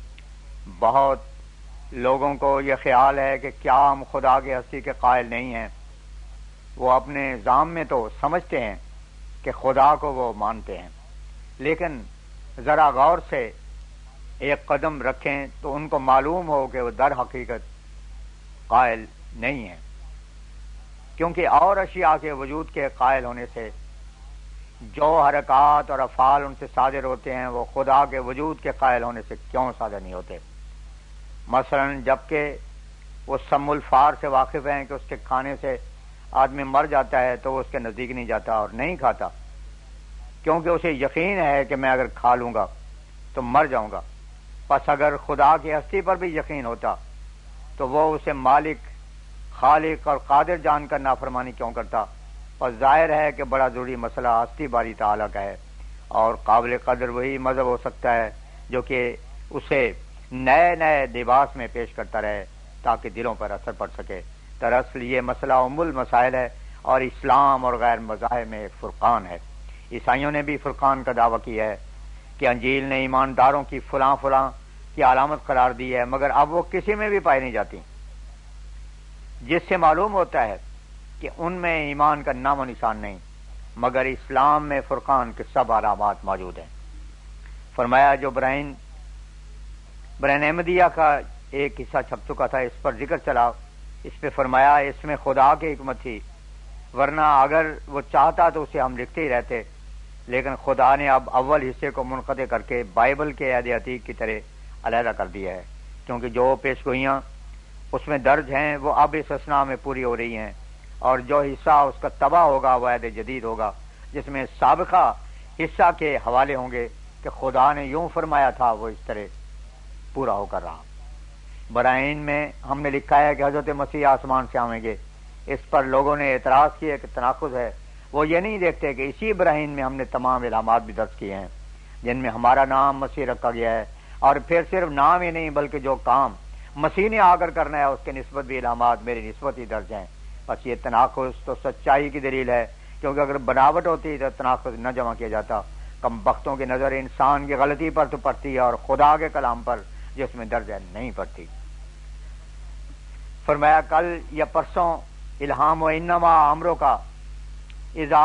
بہت لوگوں کو یہ خیال ہے کہ کیا ہم خدا کی ہستی کے قائل نہیں ہیں. وہ اپنے ذام میں تو سمجھتے ہیں کہ خدا کو وہ مانتے ہیں، لیکن ذرا غور سے ایک قدم رکھیں تو ان کو معلوم ہو کہ وہ در حقیقت قائل نہیں ہیں، کیونکہ اور اشیاء کے وجود کے قائل ہونے سے جو حرکات اور افعال ان سے صادر ہوتے ہیں وہ خدا کے وجود کے قائل ہونے سے کیوں صادر نہیں ہوتے. مثلا جبکہ وہ سم الفار سے واقف ہیں کہ اس کے کھانے سے آدمی مر جاتا ہے تو وہ اس کے نزدیک نہیں جاتا اور نہیں کھاتا، کیونکہ اسے یقین ہے کہ میں اگر کھا لوں گا تو مر جاؤں گا. پس اگر خدا کی ہستی پر بھی یقین ہوتا تو وہ اسے مالک، خالق اور قادر جان کر نافرمانی کیوں کرتا. اور ظاہر ہے کہ بڑا ضروری مسئلہ ہستی باری تعالیٰ کا ہے، اور قابل قدر وہی مذہب ہو سکتا ہے جو کہ اسے نئے نئے لباس میں پیش کرتا رہے تاکہ دلوں پر اثر پڑ سکے. دراصل یہ مسئلہ ام المسائل ہے اور اسلام اور غیر مذاہب میں ایک فرقان ہے. عیسائیوں نے بھی فرقان کا دعویٰ کیا ہے کہ انجیل نے ایمانداروں کی فلاں فلاں کی علامت قرار دی ہے، مگر اب وہ کسی میں بھی پائی نہیں جاتی، جس سے معلوم ہوتا ہے کہ ان میں ایمان کا نام و نشان نہیں، مگر اسلام میں فرقان کے سب علامات موجود ہیں. فرمایا جو برہین برہین احمدیہ کا ایک حصہ چھپ چکا تھا اس پر ذکر چلا، اس پہ فرمایا اس میں خدا کی حکمت تھی، ورنہ اگر وہ چاہتا تو اسے ہم لکھتے ہی رہتے، لیکن خدا نے اب اول حصے کو منقطع کر کے بائبل کے عہد عتیق کی طرح علیحدہ کر دیا ہے، کیونکہ جو پیش گوئیاں اس میں درج ہیں وہ اب اس اسنا میں پوری ہو رہی ہیں، اور جو حصہ اس کا تباہ ہوگا وہ عہد جدید ہوگا جس میں سابقہ حصہ کے حوالے ہوں گے کہ خدا نے یوں فرمایا تھا وہ اس طرح پورا ہو کر رہا. برائن میں ہم نے لکھا ہے کہ حضرت مسیح آسمان سے آئیں گے. اس پر لوگوں نے اعتراض کیا کہ تناقض ہے. وہ یہ نہیں دیکھتے کہ اسی برائن میں ہم نے تمام علامات بھی درج کیے ہیں جن میں ہمارا نام مسیح رکھا گیا ہے، اور پھر صرف نام ہی نہیں بلکہ جو کام مسیح نے آ کر کرنا ہے اس کے نسبت بھی علامات میری نسبت ہی درج ہیں. بس یہ تناقض تو سچائی کی دلیل ہے، کیونکہ اگر بناوٹ ہوتی تو تناقض نہ جمع کیا جاتا. کم بختوں کی نظر انسان کی غلطی پر تو پڑتی ہے اور خدا کے کلام پر جس میں درج ہے نہیں پڑتی. فرمایا کل یا پرسوں الہام و انما امروں کا اذا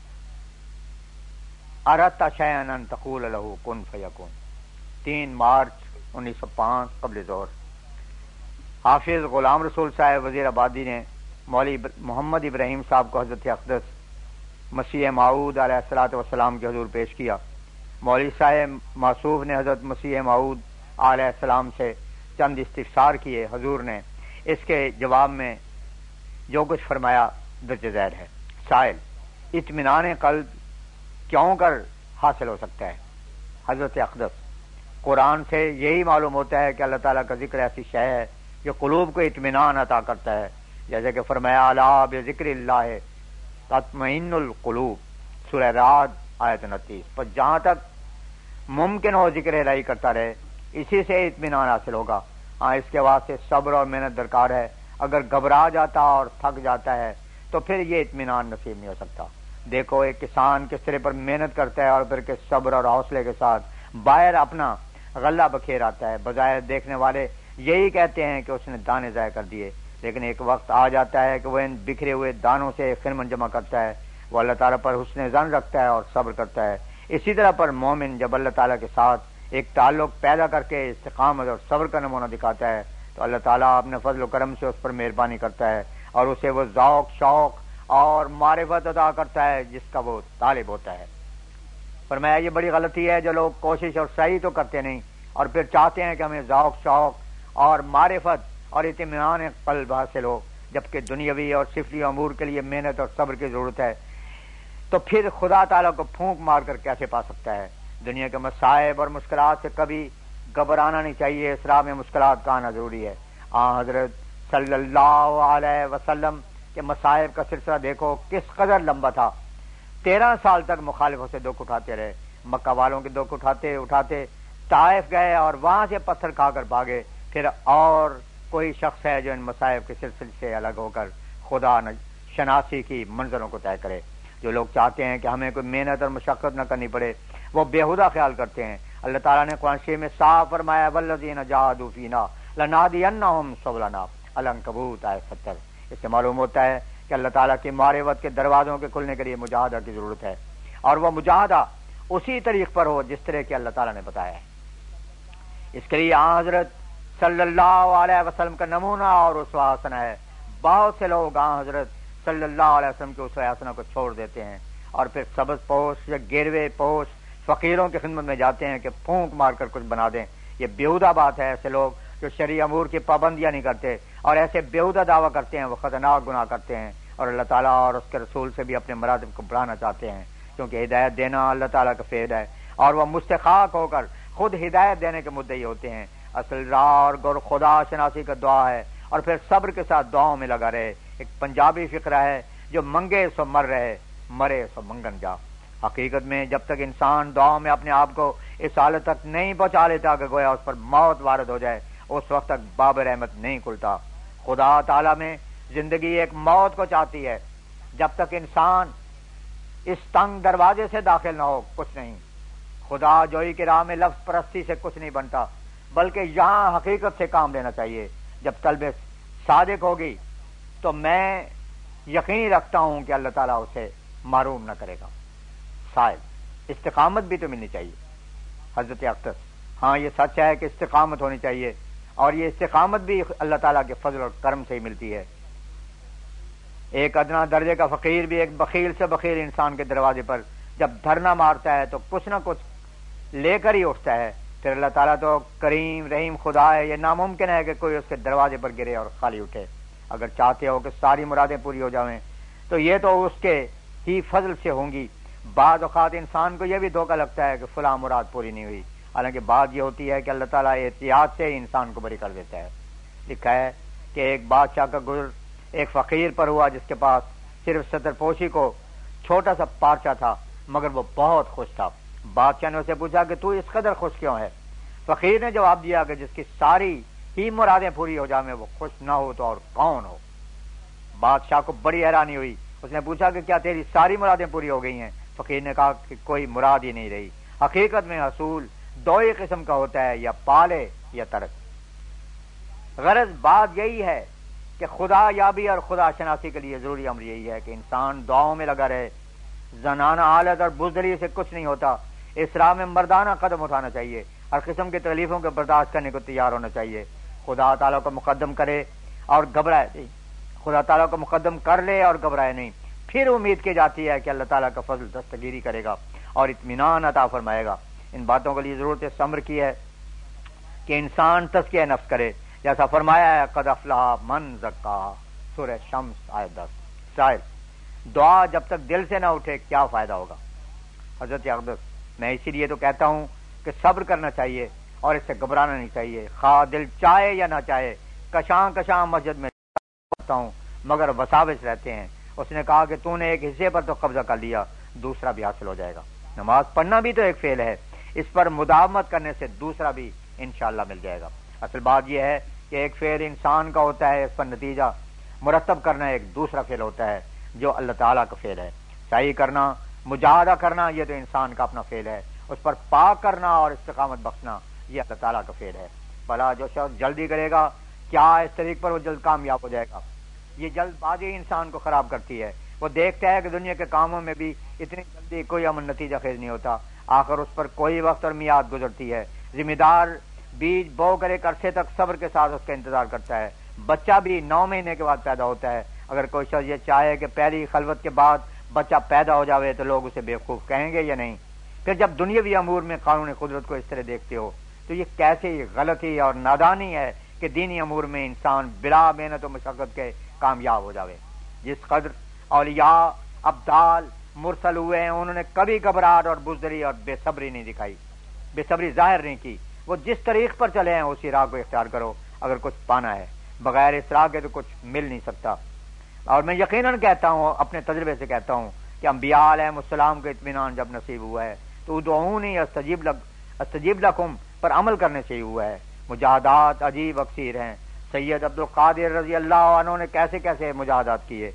اردت شیئا ان تقول له کن فیکون. تین مارچ انیس سو پانچ قبل ظہر. حافظ غلام رسول صاحب وزیر آبادی نے مولوی محمد ابراہیم صاحب کو حضرت اقدس مسیح موعود علیہ الصلوۃ والسلام کے حضور پیش کیا۔ مولوی صاحب معصوف نے حضرت مسیح موعود علیہ السلام سے چند استفسار کیے۔ حضور نے اس کے جواب میں جو کچھ فرمایا درج ذیل ہے۔ سائل: اطمینان قلب کیوں کر حاصل ہو سکتا ہے؟ حضرت اقدس: قرآن سے یہی معلوم ہوتا ہے کہ اللہ تعالیٰ کا ذکر ایسی شے ہے جو قلوب کو اطمینان عطا کرتا ہے، جیسے کہ فرمایا الا بذکر اللہ تطمئن القلوب، سورہ رعد آیت انتیس۔ پر جہاں تک ممکن ہو ذکر الہی کرتا رہے، اسی سے اطمینان حاصل ہوگا۔ ہاں، اس کے واسطے صبر اور محنت درکار ہے۔ اگر گھبرا جاتا اور تھک جاتا ہے تو پھر یہ اطمینان نصیب نہیں ہو سکتا۔ دیکھو ایک کسان کس طرح پر محنت کرتا ہے اور پھر کے صبر اور حوصلے کے ساتھ باہر اپنا غلہ بکھیر آتا ہے۔ بظاہر دیکھنے والے یہی کہتے ہیں کہ اس نے دانے ضائع کر دیے، لیکن ایک وقت آ جاتا ہے کہ وہ ان بکھرے ہوئے دانوں سے خرمن جمع کرتا ہے، وہ اللہ تعالیٰ پر حسن ظن رکھتا ہے اور صبر کرتا ہے۔ اسی طرح پر مومن جب اللہ تعالیٰ کے ساتھ ایک تعلق پیدا کر کے استقامت اور صبر کا نمونہ دکھاتا ہے تو اللہ تعالیٰ اپنے فضل و کرم سے اس پر مہربانی کرتا ہے اور اسے وہ ذوق، شوق اور معرفت عطا کرتا ہے جس کا وہ طالب ہوتا ہے۔ فرمایا یہ بڑی غلطی ہے جو لوگ کوشش اور سعی تو کرتے نہیں اور پھر چاہتے ہیں کہ ہمیں ذوق، شوق اور معرفت اور اطمینان قلب حاصل ہو، جبکہ دنیاوی اور سفلی امور کے لیے محنت اور صبر کی ضرورت ہے۔ تو پھر خدا تعالیٰ کو پھونک مار کر کیسے پا سکتا ہے؟ دنیا کے مصائب اور مشکلات سے کبھی گھبرانا نہیں چاہیے، اس راہ میں مشکلات کا آنا ضروری ہے۔ آن حضرت صلی اللہ علیہ وسلم کے مصائب کا سلسلہ دیکھو کس قدر لمبا تھا۔ تیرہ سال تک مخالفوں سے دکھ اٹھاتے رہے، مکہ والوں کے دکھ اٹھاتے اٹھاتے طائف گئے اور وہاں سے پتھر کھا کر بھاگے۔ پھر اور کوئی شخص ہے جو ان مصائب کے سلسلے سے الگ ہو کر خدا شناسی کی منزلوں کو طے کرے؟ جو لوگ چاہتے ہیں کہ ہمیں کوئی محنت اور مشقت نہ کرنی پڑے وہ بیہودہ خیال کرتے ہیں۔ اللہ تعالیٰ نے قرآن شریف میں صاف فرمایا والذین جاہدوا فینا لنہدینہم سبلنا، العنکبوت آیت ستر۔ اس سے معلوم ہوتا ہے کہ اللہ تعالیٰ کی معرفت کے دروازوں کے کھلنے کے لیے مجاہدہ کی ضرورت ہے، اور وہ مجاہدہ اسی طریق پر ہو جس طرح کہ اللہ تعالیٰ نے بتایا ہے۔ اس کے لیے آن حضرت صلی اللہ علیہ وسلم کا نمونہ اور اسوہ حسنہ ہے۔ بہت سے لوگ آن حضرت صلی اللہ علیہ وسلم کے اسوہ حسنہ کو چھوڑ دیتے ہیں اور پھر سبز پوش یا گیروے پوش فقیروں کی خدمت میں جاتے ہیں کہ پھونک مار کر کچھ بنا دیں۔ یہ بیہودہ بات ہے۔ ایسے لوگ جو شرعی امور کی پابندیاں نہیں کرتے اور ایسے بیہودہ دعویٰ کرتے ہیں وہ خطرناک گناہ کرتے ہیں اور اللہ تعالیٰ اور اس کے رسول سے بھی اپنے مراتب کو بڑھانا چاہتے ہیں، کیونکہ ہدایت دینا اللہ تعالیٰ کا فعل ہے اور وہ مستحق ہو کر خود ہدایت دینے کے مدعی ہوتے ہیں۔ اصل راہ اور گر خدا شناسی کا دعا ہے اور پھر صبر کے ساتھ دعاؤں میں لگا رہے۔ ایک پنجابی فقرہ ہے جو منگے سو مر رہے، مرے سو منگن جا۔ حقیقت میں جب تک انسان دعاؤں میں اپنے آپ کو اس حالت تک نہیں پہنچا لیتا کہ گویا اس پر موت وارد ہو جائے، اس وقت تک باب رحمت نہیں کھلتا۔ خدا تعالیٰ میں زندگی ایک موت کو چاہتی ہے۔ جب تک انسان اس تنگ دروازے سے داخل نہ ہو کچھ نہیں۔ خدا جوئی کی راہ میں لفظ پرستی سے کچھ نہیں بنتا، بلکہ یہاں حقیقت سے کام لینا چاہیے۔ جب طلب صادق ہوگی تو میں یقین رکھتا ہوں کہ اللہ تعالیٰ اسے محروم نہ کرے گا۔ سائل: استقامت بھی تو ملنی چاہیے۔ حضرت اقدس: ہاں یہ سچ ہے کہ استقامت ہونی چاہیے، اور یہ استقامت بھی اللہ تعالیٰ کے فضل اور کرم سے ہی ملتی ہے۔ ایک ادنا درجے کا فقیر بھی ایک بخیل سے بخیل انسان کے دروازے پر جب دھرنا مارتا ہے تو کچھ نہ کچھ لے کر ہی اٹھتا ہے۔ پھر اللہ تعالیٰ تو کریم رحیم خدا ہے، یہ ناممکن ہے کہ کوئی اس کے دروازے پر گرے اور خالی اٹھے۔ اگر چاہتے ہو کہ ساری مرادیں پوری ہو جائیں تو یہ تو اس کے ہی فضل سے ہوں گی۔ بعض اوقات انسان کو یہ بھی دھوکہ لگتا ہے کہ فلاں مراد پوری نہیں ہوئی، حالانکہ بات یہ ہوتی ہے کہ اللہ تعالیٰ احتیاط سے ہی انسان کو بری کر دیتا ہے۔ لکھا ہے کہ ایک بادشاہ کا گزر ایک فقیر پر ہوا جس کے پاس صرف ستر پوشی کو چھوٹا سا پارچہ تھا، مگر وہ بہت خوش تھا۔ بادشاہ نے اسے پوچھا کہ تو اس قدر خوش کیوں ہے؟ فقیر نے جواب دیا کہ جس کی ساری ہی مرادیں پوری ہو جائیں وہ خوش نہ ہو تو اور کون ہو؟ بادشاہ کو بڑی حیرانی ہوئی۔ اس نے پوچھا کہ کیا تیری ساری مرادیں پوری ہو گئی ہیں؟ فقیر نے کہا کہ کوئی مراد ہی نہیں رہی۔ حقیقت میں حصول دو ہی قسم کا ہوتا ہے، یا پالے یا ترک۔ غرض بات یہی ہے کہ خدا یابی اور خدا شناسی کے لیے ضروری امر یہی ہے کہ انسان دعاؤں میں لگا رہے۔ زنانہ حالت اور بزدلی سے کچھ نہیں ہوتا۔ اس راہ میں مردانہ قدم اٹھانا چاہیے، ہر قسم کی تکلیفوں کو برداشت کرنے کو تیار ہونا چاہیے۔ خدا تعالیٰ کو مقدم کرے اور گھبرائے نہیں، خدا تعالیٰ کو مقدم کر لے اور گھبرائے نہیں، پھر امید کی جاتی ہے کہ اللہ تعالیٰ کا فضل دستگیری کرے گا اور اطمینان عطا فرمائے گا۔ ان باتوں کے لیے ضرورت صبر کی ہے کہ انسان تزکیہ نفس کرے، جیسا فرمایا ہے قد افلح من زکاہا، سورہ شمس آیت دس۔ سائل دعا جب تک دل سے نہ اٹھے کیا فائدہ ہوگا؟ حضرت اقدس میں اسی لیے تو کہتا ہوں کہ صبر کرنا چاہیے اور اس سے گھبرانا نہیں چاہیے، خواہ دل چاہے یا نہ چاہے۔ کشاں کشاں مسجد میں پڑھتا ہوں مگر وساوس رہتے ہیں۔ اس نے کہا کہ تو نے ایک حصے پر تو قبضہ کر لیا، دوسرا بھی حاصل ہو جائے گا۔ نماز پڑھنا بھی تو ایک فعل ہے، اس پر مداومت کرنے سے دوسرا بھی انشاءاللہ مل جائے گا۔ اصل بات یہ ہے کہ ایک فعل انسان کا ہوتا ہے، اس پر نتیجہ مرتب کرنا ایک دوسرا فعل ہوتا ہے جو اللہ تعالیٰ کا فعل ہے۔ سعی کرنا، مجاہدہ کرنا، یہ تو انسان کا اپنا فعل ہے، اس پر پاک کرنا اور استقامت بخشنا یہ اللہ تعالیٰ کا فعل ہے۔ بھلا جو شخص جلدی کرے گا کیا اس طریق پر وہ جلد کامیاب ہو جائے گا؟ یہ جلد بازی انسان کو خراب کرتی ہے۔ وہ دیکھتا ہے کہ دنیا کے کاموں میں بھی اتنی جلدی کوئی عمل نتیجہ خیز نہیں ہوتا، آخر اس پر کوئی وقت اور میعاد گزرتی ہے۔ ذمہ دار بیج بو کر ایک عرصے تک صبر کے ساتھ اس کا انتظار کرتا ہے، بچہ بھی نو مہینے کے بعد پیدا ہوتا ہے۔ اگر کوئی شخص یہ چاہے کہ پہلی خلوت کے بعد بچہ پیدا ہو جاوے تو لوگ اسے بیوقوف کہیں گے یا نہیں؟ پھر جب دنیاوی امور میں قانون قدرت کو اس طرح دیکھتے ہو تو یہ کیسے غلطی اور نادانی ہے کہ دینی امور میں انسان بلا محنت و مشقت کے کامیاب ہو جاوے۔ جس قدر اولیاء ابدال مرسل ہوئے ہیں انہوں نے کبھی گھبراہٹ اور بزدلی اور بے صبری نہیں دکھائی، بے صبری ظاہر نہیں کی۔ وہ جس طریق پر چلے ہیں اسی راہ کو اختیار کرو اگر کچھ پانا ہے، بغیر اس راہ کے تو کچھ مل نہیں سکتا۔ اور میں یقیناً کہتا ہوں، اپنے تجربے سے کہتا ہوں کہ انبیاء علیہ السلام کو اطمینان جب نصیب ہوا ہے تو ادعونی استجیب لک استجیب لکم پر عمل کرنے سے ہی ہوا ہے۔ مجاہدات عجیب اکثیر ہیں۔ سید عبد القادر رضی اللہ عنہ نے کیسے کیسے مجاہدات کیے۔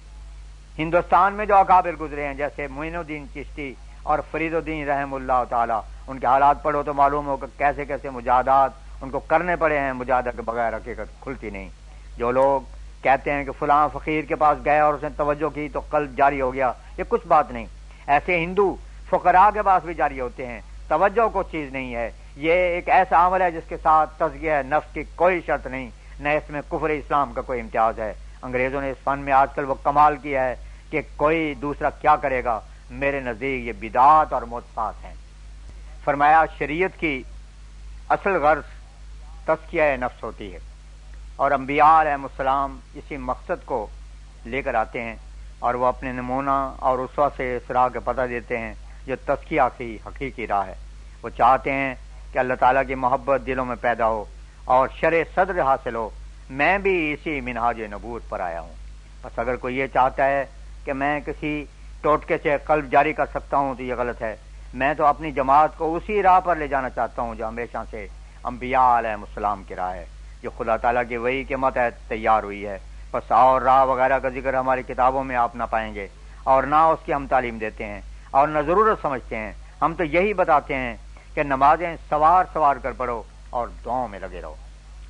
ہندوستان میں جو اکابر گزرے ہیں جیسے معین الدین چشتی اور فرید الدین رحم اللہ تعالی، ان کے حالات پڑھو تو معلوم ہو کہ کیسے کیسے مجاہدات ان کو کرنے پڑے ہیں، مجاہدہ کے بغیر حقیقت کھلتی نہیں۔ جو لوگ کہتے ہیں کہ فلاں فقیر کے پاس گئے اور اس نے توجہ کی تو قلب جاری ہو گیا، یہ کچھ بات نہیں۔ ایسے ہندو فقراء کے پاس بھی جاری ہوتے ہیں، توجہ کو چیز نہیں ہے۔ یہ ایک ایسا عمل ہے جس کے ساتھ تزکیہ نفس کی کوئی شرط نہیں، نہ اس میں کفر اسلام کا کوئی امتیاز ہے۔ انگریزوں نے اس فن میں آج کل وہ کمال کیا ہے کہ کوئی دوسرا کیا کرے گا، میرے نزدیک یہ بدعات اور معتقدات ہیں۔ فرمایا شریعت کی اصل غرض تزکیہ نفس ہوتی ہے اور انبیاء علیہ السلام اسی مقصد کو لے کر آتے ہیں اور وہ اپنے نمونہ اور اسوہ سے اس راہ کا پتہ دیتے ہیں جو تزکیہ کی حقیقی راہ ہے۔ وہ چاہتے ہیں کہ اللہ تعالیٰ کی محبت دلوں میں پیدا ہو اور شرع صدر حاصل ہو۔ میں بھی اسی منہاج نبوت پر آیا ہوں۔ بس اگر کوئی یہ چاہتا ہے کہ میں کسی ٹوٹکے سے قلب جاری کر سکتا ہوں تو یہ غلط ہے۔ میں تو اپنی جماعت کو اسی راہ پر لے جانا چاہتا ہوں جو ہمیشہ سے انبیاء علیہ السلام کی راہ ہے، جو خدا تعالیٰ کی وحی کے متحد تیار ہوئی ہے۔ بس اور راہ وغیرہ کا ذکر ہماری کتابوں میں آپ نہ پائیں گے اور نہ اس کی ہم تعلیم دیتے ہیں اور نہ ضرورت سمجھتے ہیں۔ ہم تو یہی بتاتے ہیں کہ نمازیں سوار سوار کر پڑھو اور دعاؤں میں لگے رہو۔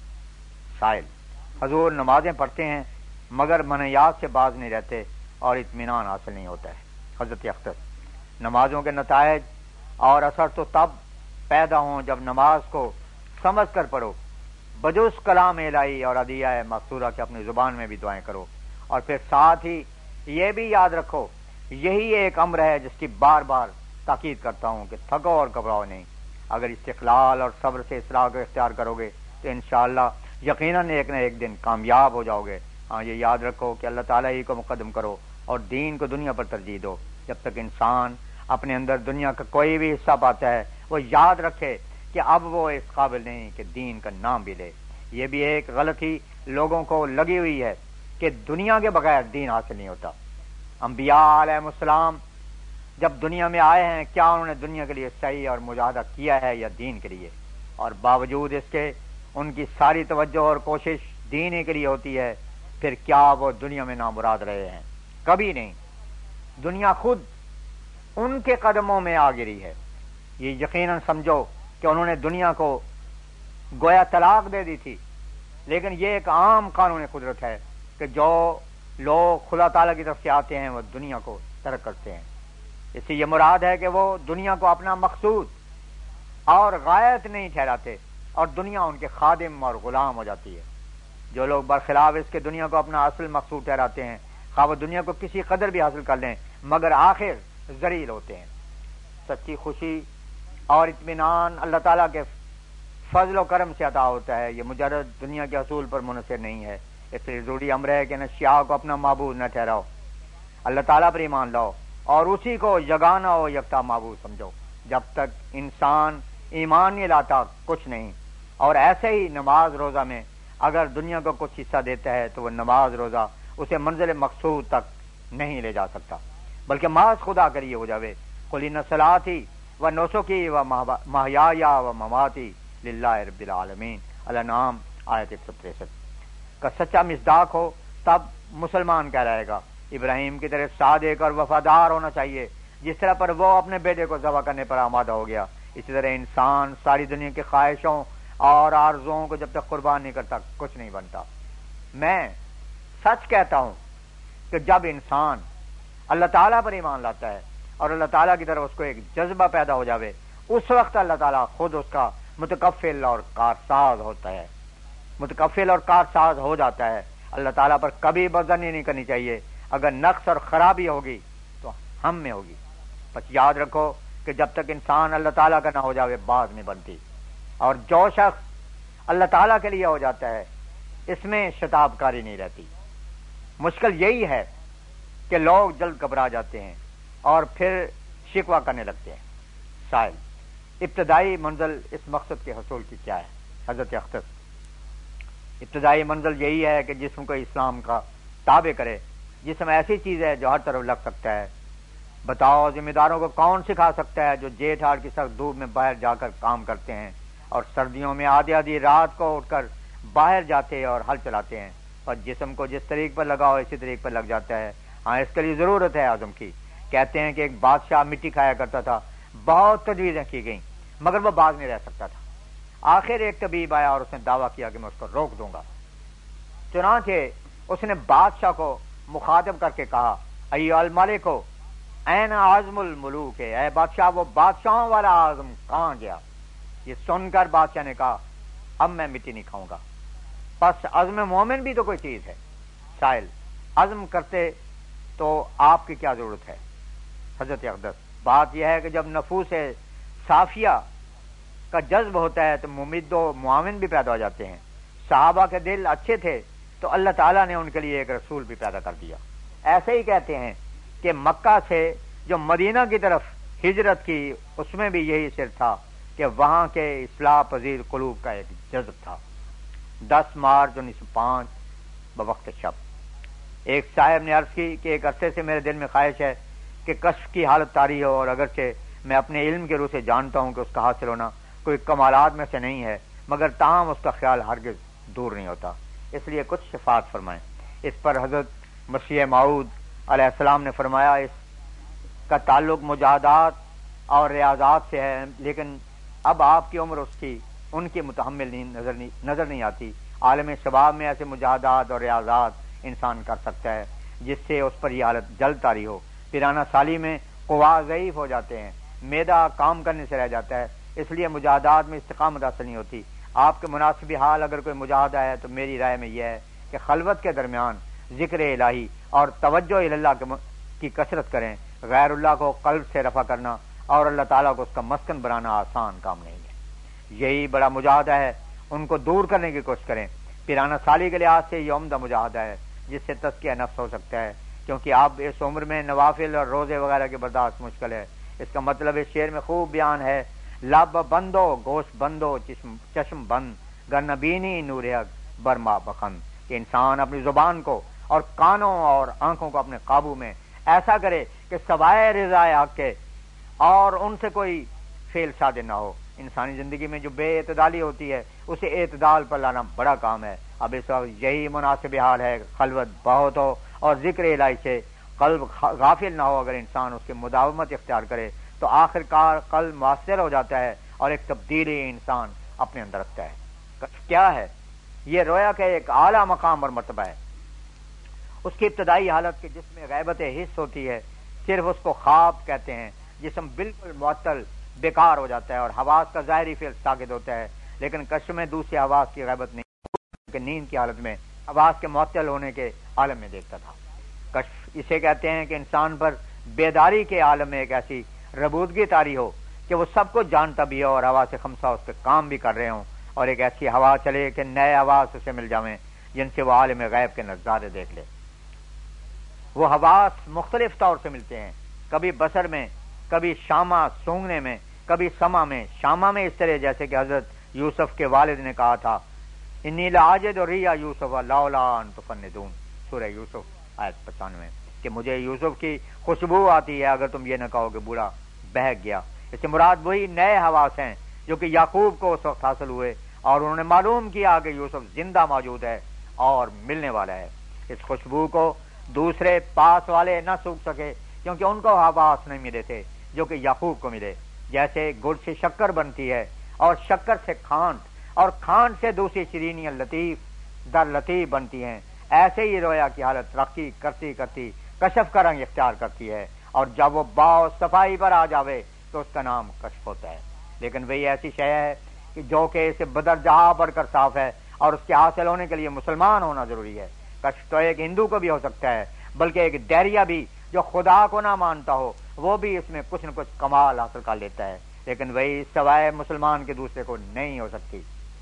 سائل حضور نمازیں پڑھتے ہیں مگر منہیات سے باز نہیں رہتے اور اطمینان حاصل نہیں ہوتا ہے۔ حضرت اختر نمازوں کے نتائج اور اثر تو تب پیدا ہوں جب نماز کو سمجھ کر پڑھو، بجز کلام الہی اور عدیہ مقصورہ کے اپنی زبان میں بھی دعائیں کرو، اور پھر ساتھ ہی یہ بھی یاد رکھو یہی ایک امر ہے جس کی بار بار تاکید کرتا ہوں کہ تھکو اور گھبراؤ نہیں۔ اگر استقلال اور صبر سے اصلاح کو اختیار کرو گے تو انشاءاللہ یقیناً ایک نہ ایک دن کامیاب ہو جاؤ گے۔ ہاں یہ یاد رکھو کہ اللہ تعالیٰ ہی کو مقدم کرو اور دین کو دنیا پر ترجیح دو۔ جب تک انسان اپنے اندر دنیا کا کوئی بھی حصہ پاتا ہے وہ یاد رکھے کہ اب وہ اس قابل نہیں کہ دین کا نام بھی لے۔ یہ بھی ایک غلطی لوگوں کو لگی ہوئی ہے کہ دنیا کے بغیر دین حاصل نہیں ہوتا۔ انبیاء علیہ السلام جب دنیا میں آئے ہیں کیا انہوں نے دنیا کے لیے صحیح اور مجاہدہ کیا ہے یا دین کے لیے؟ اور باوجود اس کے ان کی ساری توجہ اور کوشش دین کے لیے ہوتی ہے، پھر کیا وہ دنیا میں نامراد رہے ہیں؟ کبھی نہیں۔ دنیا خود ان کے قدموں میں آ گری ہے۔ یہ یقیناً سمجھو کہ انہوں نے دنیا کو گویا طلاق دے دی تھی، لیکن یہ ایک عام قانون قدرت ہے کہ جو لوگ خدا تعالیٰ کی طرف سے آتے ہیں وہ دنیا کو ترک کرتے ہیں۔ اس سے یہ مراد ہے کہ وہ دنیا کو اپنا مقصود اور غایت نہیں ٹھہراتے، اور دنیا ان کے خادم اور غلام ہو جاتی ہے۔ جو لوگ برخلاف اس کے دنیا کو اپنا اصل مقصود ٹھہراتے ہیں، خواہ وہ دنیا کو کسی قدر بھی حاصل کر لیں، مگر آخر ذلیل ہوتے ہیں۔ سچی خوشی اور اطمینان اللہ تعالیٰ کے فضل و کرم سے عطا ہوتا ہے، یہ مجرد دنیا کے حصول پر منحصر نہیں ہے۔ اس لیے ضروری امر ہے کہ اشیاء کو اپنا معبود نہ ٹھہراؤ، اللہ تعالیٰ پر ایمان لاؤ اور اسی کو یگانہ و یکتا معبود سمجھو۔ جب تک انسان ایمان نہیں لاتا کچھ نہیں۔ اور ایسے ہی نماز روزہ میں اگر دنیا کو کچھ حصہ دیتا ہے تو وہ نماز روزہ اسے منزل مقصود تک نہیں لے جا سکتا، بلکہ محض خدا کے لیے ہو جاوے۔ قل ان صلاتی و نسکی و محیایا و مماتی للہ رب العالمین، الانعام آیت ایک سو تریسٹھ کا سچا مصداق ہو تب مسلمان کہہ رہے گا۔ ابراہیم کی طرح صادق اور وفادار ہونا چاہیے، جس طرح پر وہ اپنے بیٹے کو ذبح کرنے پر آمادہ ہو گیا، اسی طرح انسان ساری دنیا کی خواہشوں اور آرزوؤں کو جب تک قربان نہیں کرتا کچھ نہیں بنتا۔ میں سچ کہتا ہوں کہ جب انسان اللہ تعالیٰ پر ایمان لاتا ہے اور اللہ تعالیٰ کی طرف اس کو ایک جذبہ پیدا ہو جاوے، اس وقت اللہ تعالیٰ خود اس کا متکفل اور کارساز ہوتا ہے، متکفل اور کارساز ہو جاتا ہے۔ اللہ تعالیٰ پر کبھی بدظنی نہیں کرنی چاہیے، اگر نقص اور خرابی ہوگی تو ہم میں ہوگی۔ بس یاد رکھو کہ جب تک انسان اللہ تعالیٰ کا نہ ہو جاوے بات نہیں بنتی، اور جو شخص اللہ تعالیٰ کے لیے ہو جاتا ہے اس میں شتاب کاری نہیں رہتی۔ مشکل یہی ہے کہ لوگ جلد گھبرا جاتے ہیں اور پھر شکوہ کرنے لگتے ہیں۔ سائل: ابتدائی منزل اس مقصد کے حصول کی کیا ہے؟ حضرت اختص: ابتدائی منزل یہی ہے کہ جسم کو اسلام کا تابع کرے۔ جسم ایسی چیز ہے جو ہر طرف لگ سکتا ہے۔ بتاؤ ذمہ داروں کو کون سکھا سکتا ہے جو جیٹھ ہاڑ کی سخت دھوپ میں باہر جا کر کام کرتے ہیں اور سردیوں میں آدھی آدھی رات کو اٹھ کر باہر جاتے اور ہل چلاتے ہیں، اور جسم کو جس طریق پر لگاؤ اسی طریق پر لگ جاتا ہے۔ ہاں، اس کے لیے ضرورت ہے عزم کی۔ کہتے ہیں کہ ایک بادشاہ مٹی کھایا کرتا تھا، بہت تجویزیں کی گئیں مگر وہ باز نہیں رہ سکتا تھا۔ آخر ایک طبیب آیا اور اس نے دعویٰ کیا کہ میں اس کو روک دوں گا۔ چنانچہ اس نے بادشاہ کو مخاطب کر کے کہا: ایھا الملک این عزم الملوک، اے بادشاہ وہ بادشاہوں والا عزم کہاں گیا؟ یہ سن کر بادشاہ نے کہا: اب میں مٹی نہیں کھاؤں گا۔ پس عزم مومن بھی تو کوئی چیز ہے۔ سائل: عزم کرتے تو آپ کی کیا ضرورت ہے؟ حضرت اقدس: بات یہ ہے کہ جب نفوس صافیہ کا جذب ہوتا ہے تو ممد و معاون بھی پیدا ہو جاتے ہیں۔ صحابہ کے دل اچھے تھے تو اللہ تعالیٰ نے ان کے لیے ایک رسول بھی پیدا کر دیا۔ ایسے ہی کہتے ہیں کہ مکہ سے جو مدینہ کی طرف ہجرت کی اس میں بھی یہی سر تھا کہ وہاں کے اصلاح پذیر قلوب کا ایک جذب تھا۔ دس مارچ انیس سو پانچ بوقت شب ایک صاحب نے عرض کی کہ ایک عرصے سے میرے دل میں خواہش ہے کہ کشف کی حالت طاری ہو، اور اگرچہ میں اپنے علم کے روح سے جانتا ہوں کہ اس کا حاصل ہونا کوئی کمالات میں سے نہیں ہے، مگر تاہم اس کا خیال ہرگز دور نہیں ہوتا، اس لیے کچھ شفاعت فرمائیں۔ اس پر حضرت مسیح موعود علیہ السلام نے فرمایا: اس کا تعلق مجاہدات اور ریاضات سے ہے، لیکن اب آپ کی عمر اس کی ان کی متحمل نہیں نظر نہیں نظر نہیں آتی۔ عالم شباب میں ایسے مجاہدات اور ریاضات انسان کر سکتا ہے جس سے اس پر یہ حالت جلد طاری ہو۔ پیرانہ سالی میں قوا ضعیف ہو جاتے ہیں، معدہ کام کرنے سے رہ جاتا ہے، اس لیے مجاہدات میں استقامت حاصل نہیں ہوتی۔ آپ کے مناسب حال اگر کوئی مجاہدہ ہے تو میری رائے میں یہ ہے کہ خلوت کے درمیان ذکر الہی اور توجہ اللہ کی کثرت کریں۔ غیر اللہ کو قلب سے رفع کرنا اور اللہ تعالیٰ کو اس کا مسکن بنانا آسان کام نہیں ہے، یہی بڑا مجاہدہ ہے، ان کو دور کرنے کی کوشش کریں۔ پیرانہ سالی کے لحاظ سے یہ عمدہ مجاہدہ ہے جس سے تزکیہ نفس ہو سکتا ہے، کیونکہ اب اس عمر میں نوافل اور روزے وغیرہ کی برداشت مشکل ہے۔ اس کا مطلب اس شعر میں خوب بیان ہے: لب بندو گوشت بندو چشم چشم بند گر نبینی نور حق برما بخند، کہ انسان اپنی زبان کو اور کانوں اور آنکھوں کو اپنے قابو میں ایسا کرے کہ سوائے رضا حق کے اور ان سے کوئی فعل صادر نہ ہو۔ انسانی زندگی میں جو بے اعتدالی ہوتی ہے اسے اعتدال پر لانا بڑا کام ہے۔ اب اس وقت یہی مناسب حال ہے، خلوت بہت ہو اور ذکر الہی سے قلب غافل نہ ہو۔ اگر انسان اس کی مداومت اختیار کرے تو آخر کار قلب مؤثر ہو جاتا ہے اور ایک تبدیلی انسان اپنے اندر رکھتا ہے۔ کیا ہے یہ؟ رویا کا ایک اعلیٰ مقام اور مرتبہ ہے۔ اس کی ابتدائی حالت کے جس میں غیبت حس ہوتی ہے، صرف اس کو خواب کہتے ہیں۔ جسم بالکل معطل بیکار ہو جاتا ہے اور حواس کا ظاہری فعل ساکت ہوتا ہے، لیکن کشف میں دوسری حواس کی غیبت نہیں کہ نیند کی حالت میں حواس کے معطل ہونے کے عالم میں دیکھتا تھا۔ کشف اسے کہتے ہیں کہ انسان پر بیداری کے عالم میں ایک ایسی ربودگی طاری ہو کہ وہ سب کو جانتا بھی ہو اور حواس خمسہ اس پہ کام بھی کر رہے ہوں، اور ایک ایسی ہوا چلے کہ نئے حواس اسے مل جاویں جن سے وہ عالم غیب کے نظارے دیکھ لے۔ وہ حواس مختلف طور سے ملتے ہیں، کبھی بصر میں، کبھی شامہ سونگنے میں، کبھی سما میں۔ شامہ میں اس طرح جیسے کہ حضرت یوسف کے والد نے کہا تھا انی لعاجد ریا یوسف لولا ان تفندون، سورہ یوسف آیت پچانوے، کہ مجھے یوسف کی خوشبو آتی ہے اگر تم یہ نہ کہو کہ بوڑھا بہک گیا۔ اس سے مراد وہی نئے حواس ہیں جو کہ یعقوب کو اس وقت حاصل ہوئے اور انہوں نے معلوم کیا کہ یوسف زندہ موجود ہے اور ملنے والا ہے۔ اس خوشبو کو دوسرے پاس والے نہ سوکھ سکے کیونکہ ان کو حواس نہیں ملے تھے جو کہ یعقوب کو ملے۔ جیسے گڑ سے شکر بنتی ہے اور شکر سے کھانڈ اور کھانڈ سے دوسری شرینیاں لطیف در لطیف بنتی ہیں، ایسے ہی رویا کی حالت ترقی کرتی کرتی کشف کا رنگ اختیار کرتی ہے، اور جب وہ باؤ صفائی پر آ جاوے تو اس کا نام کشف ہوتا ہے۔ لیکن وہی ایسی شے ہے کہ جو کہ اسے بدر جہاں بڑھ کر صاف ہے، اور اس کے حاصل ہونے کے لیے مسلمان ہونا ضروری ہے۔ کشف تو ایک ہندو کو بھی ہو سکتا ہے، بلکہ ایک ڈیریا بھی جو خدا کو نہ مانتا ہو وہ بھی اس میں کچھ نہ کچھ کمال حاصل کر لیتا ہے، لیکن وہی سوائے مسلمان کے دوسرے کو نہیں ہو سکتی۔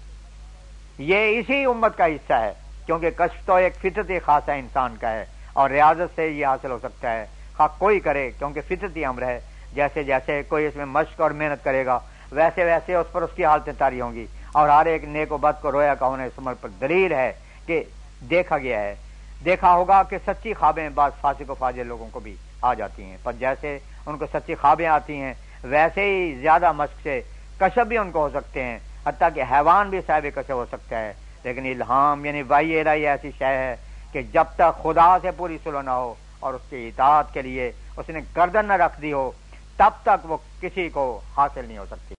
یہ اسی امت کا حصہ ہے، کیونکہ کشف تو ایک فطرتی خاصہ انسان کا ہے اور ریاضت سے یہ حاصل ہو سکتا ہے، خواہ کوئی کرے، کیونکہ فطرتی امر ہے۔ جیسے جیسے کوئی اس میں مشق اور محنت کرے گا ویسے ویسے اس پر اس کی حالتیں طاری ہوں گی، اور ہر ایک نیک و بد کو رویا کا ہونے اس عمر پر دلیل ہے کہ دیکھا گیا ہے۔ دیکھا ہوگا کہ سچی خوابیں بعض فاسق و فاجر لوگوں کو بھی آ جاتی ہیں، پر جیسے ان کو سچی خوابیں آتی ہیں ویسے ہی زیادہ مشق سے کشف بھی ان کو ہو سکتے ہیں، حتیٰ کہ حیوان بھی صاحب کشف ہو سکتا ہے۔ لیکن الہام یعنی وحی الہی ایسی شے ہے کہ جب تک خدا سے پوری صلح نہ ہو اور اس کی اطاعت کے لیے اس نے گردن نہ رکھ دی ہو تب تک وہ کسی کو حاصل نہیں ہو سکتی۔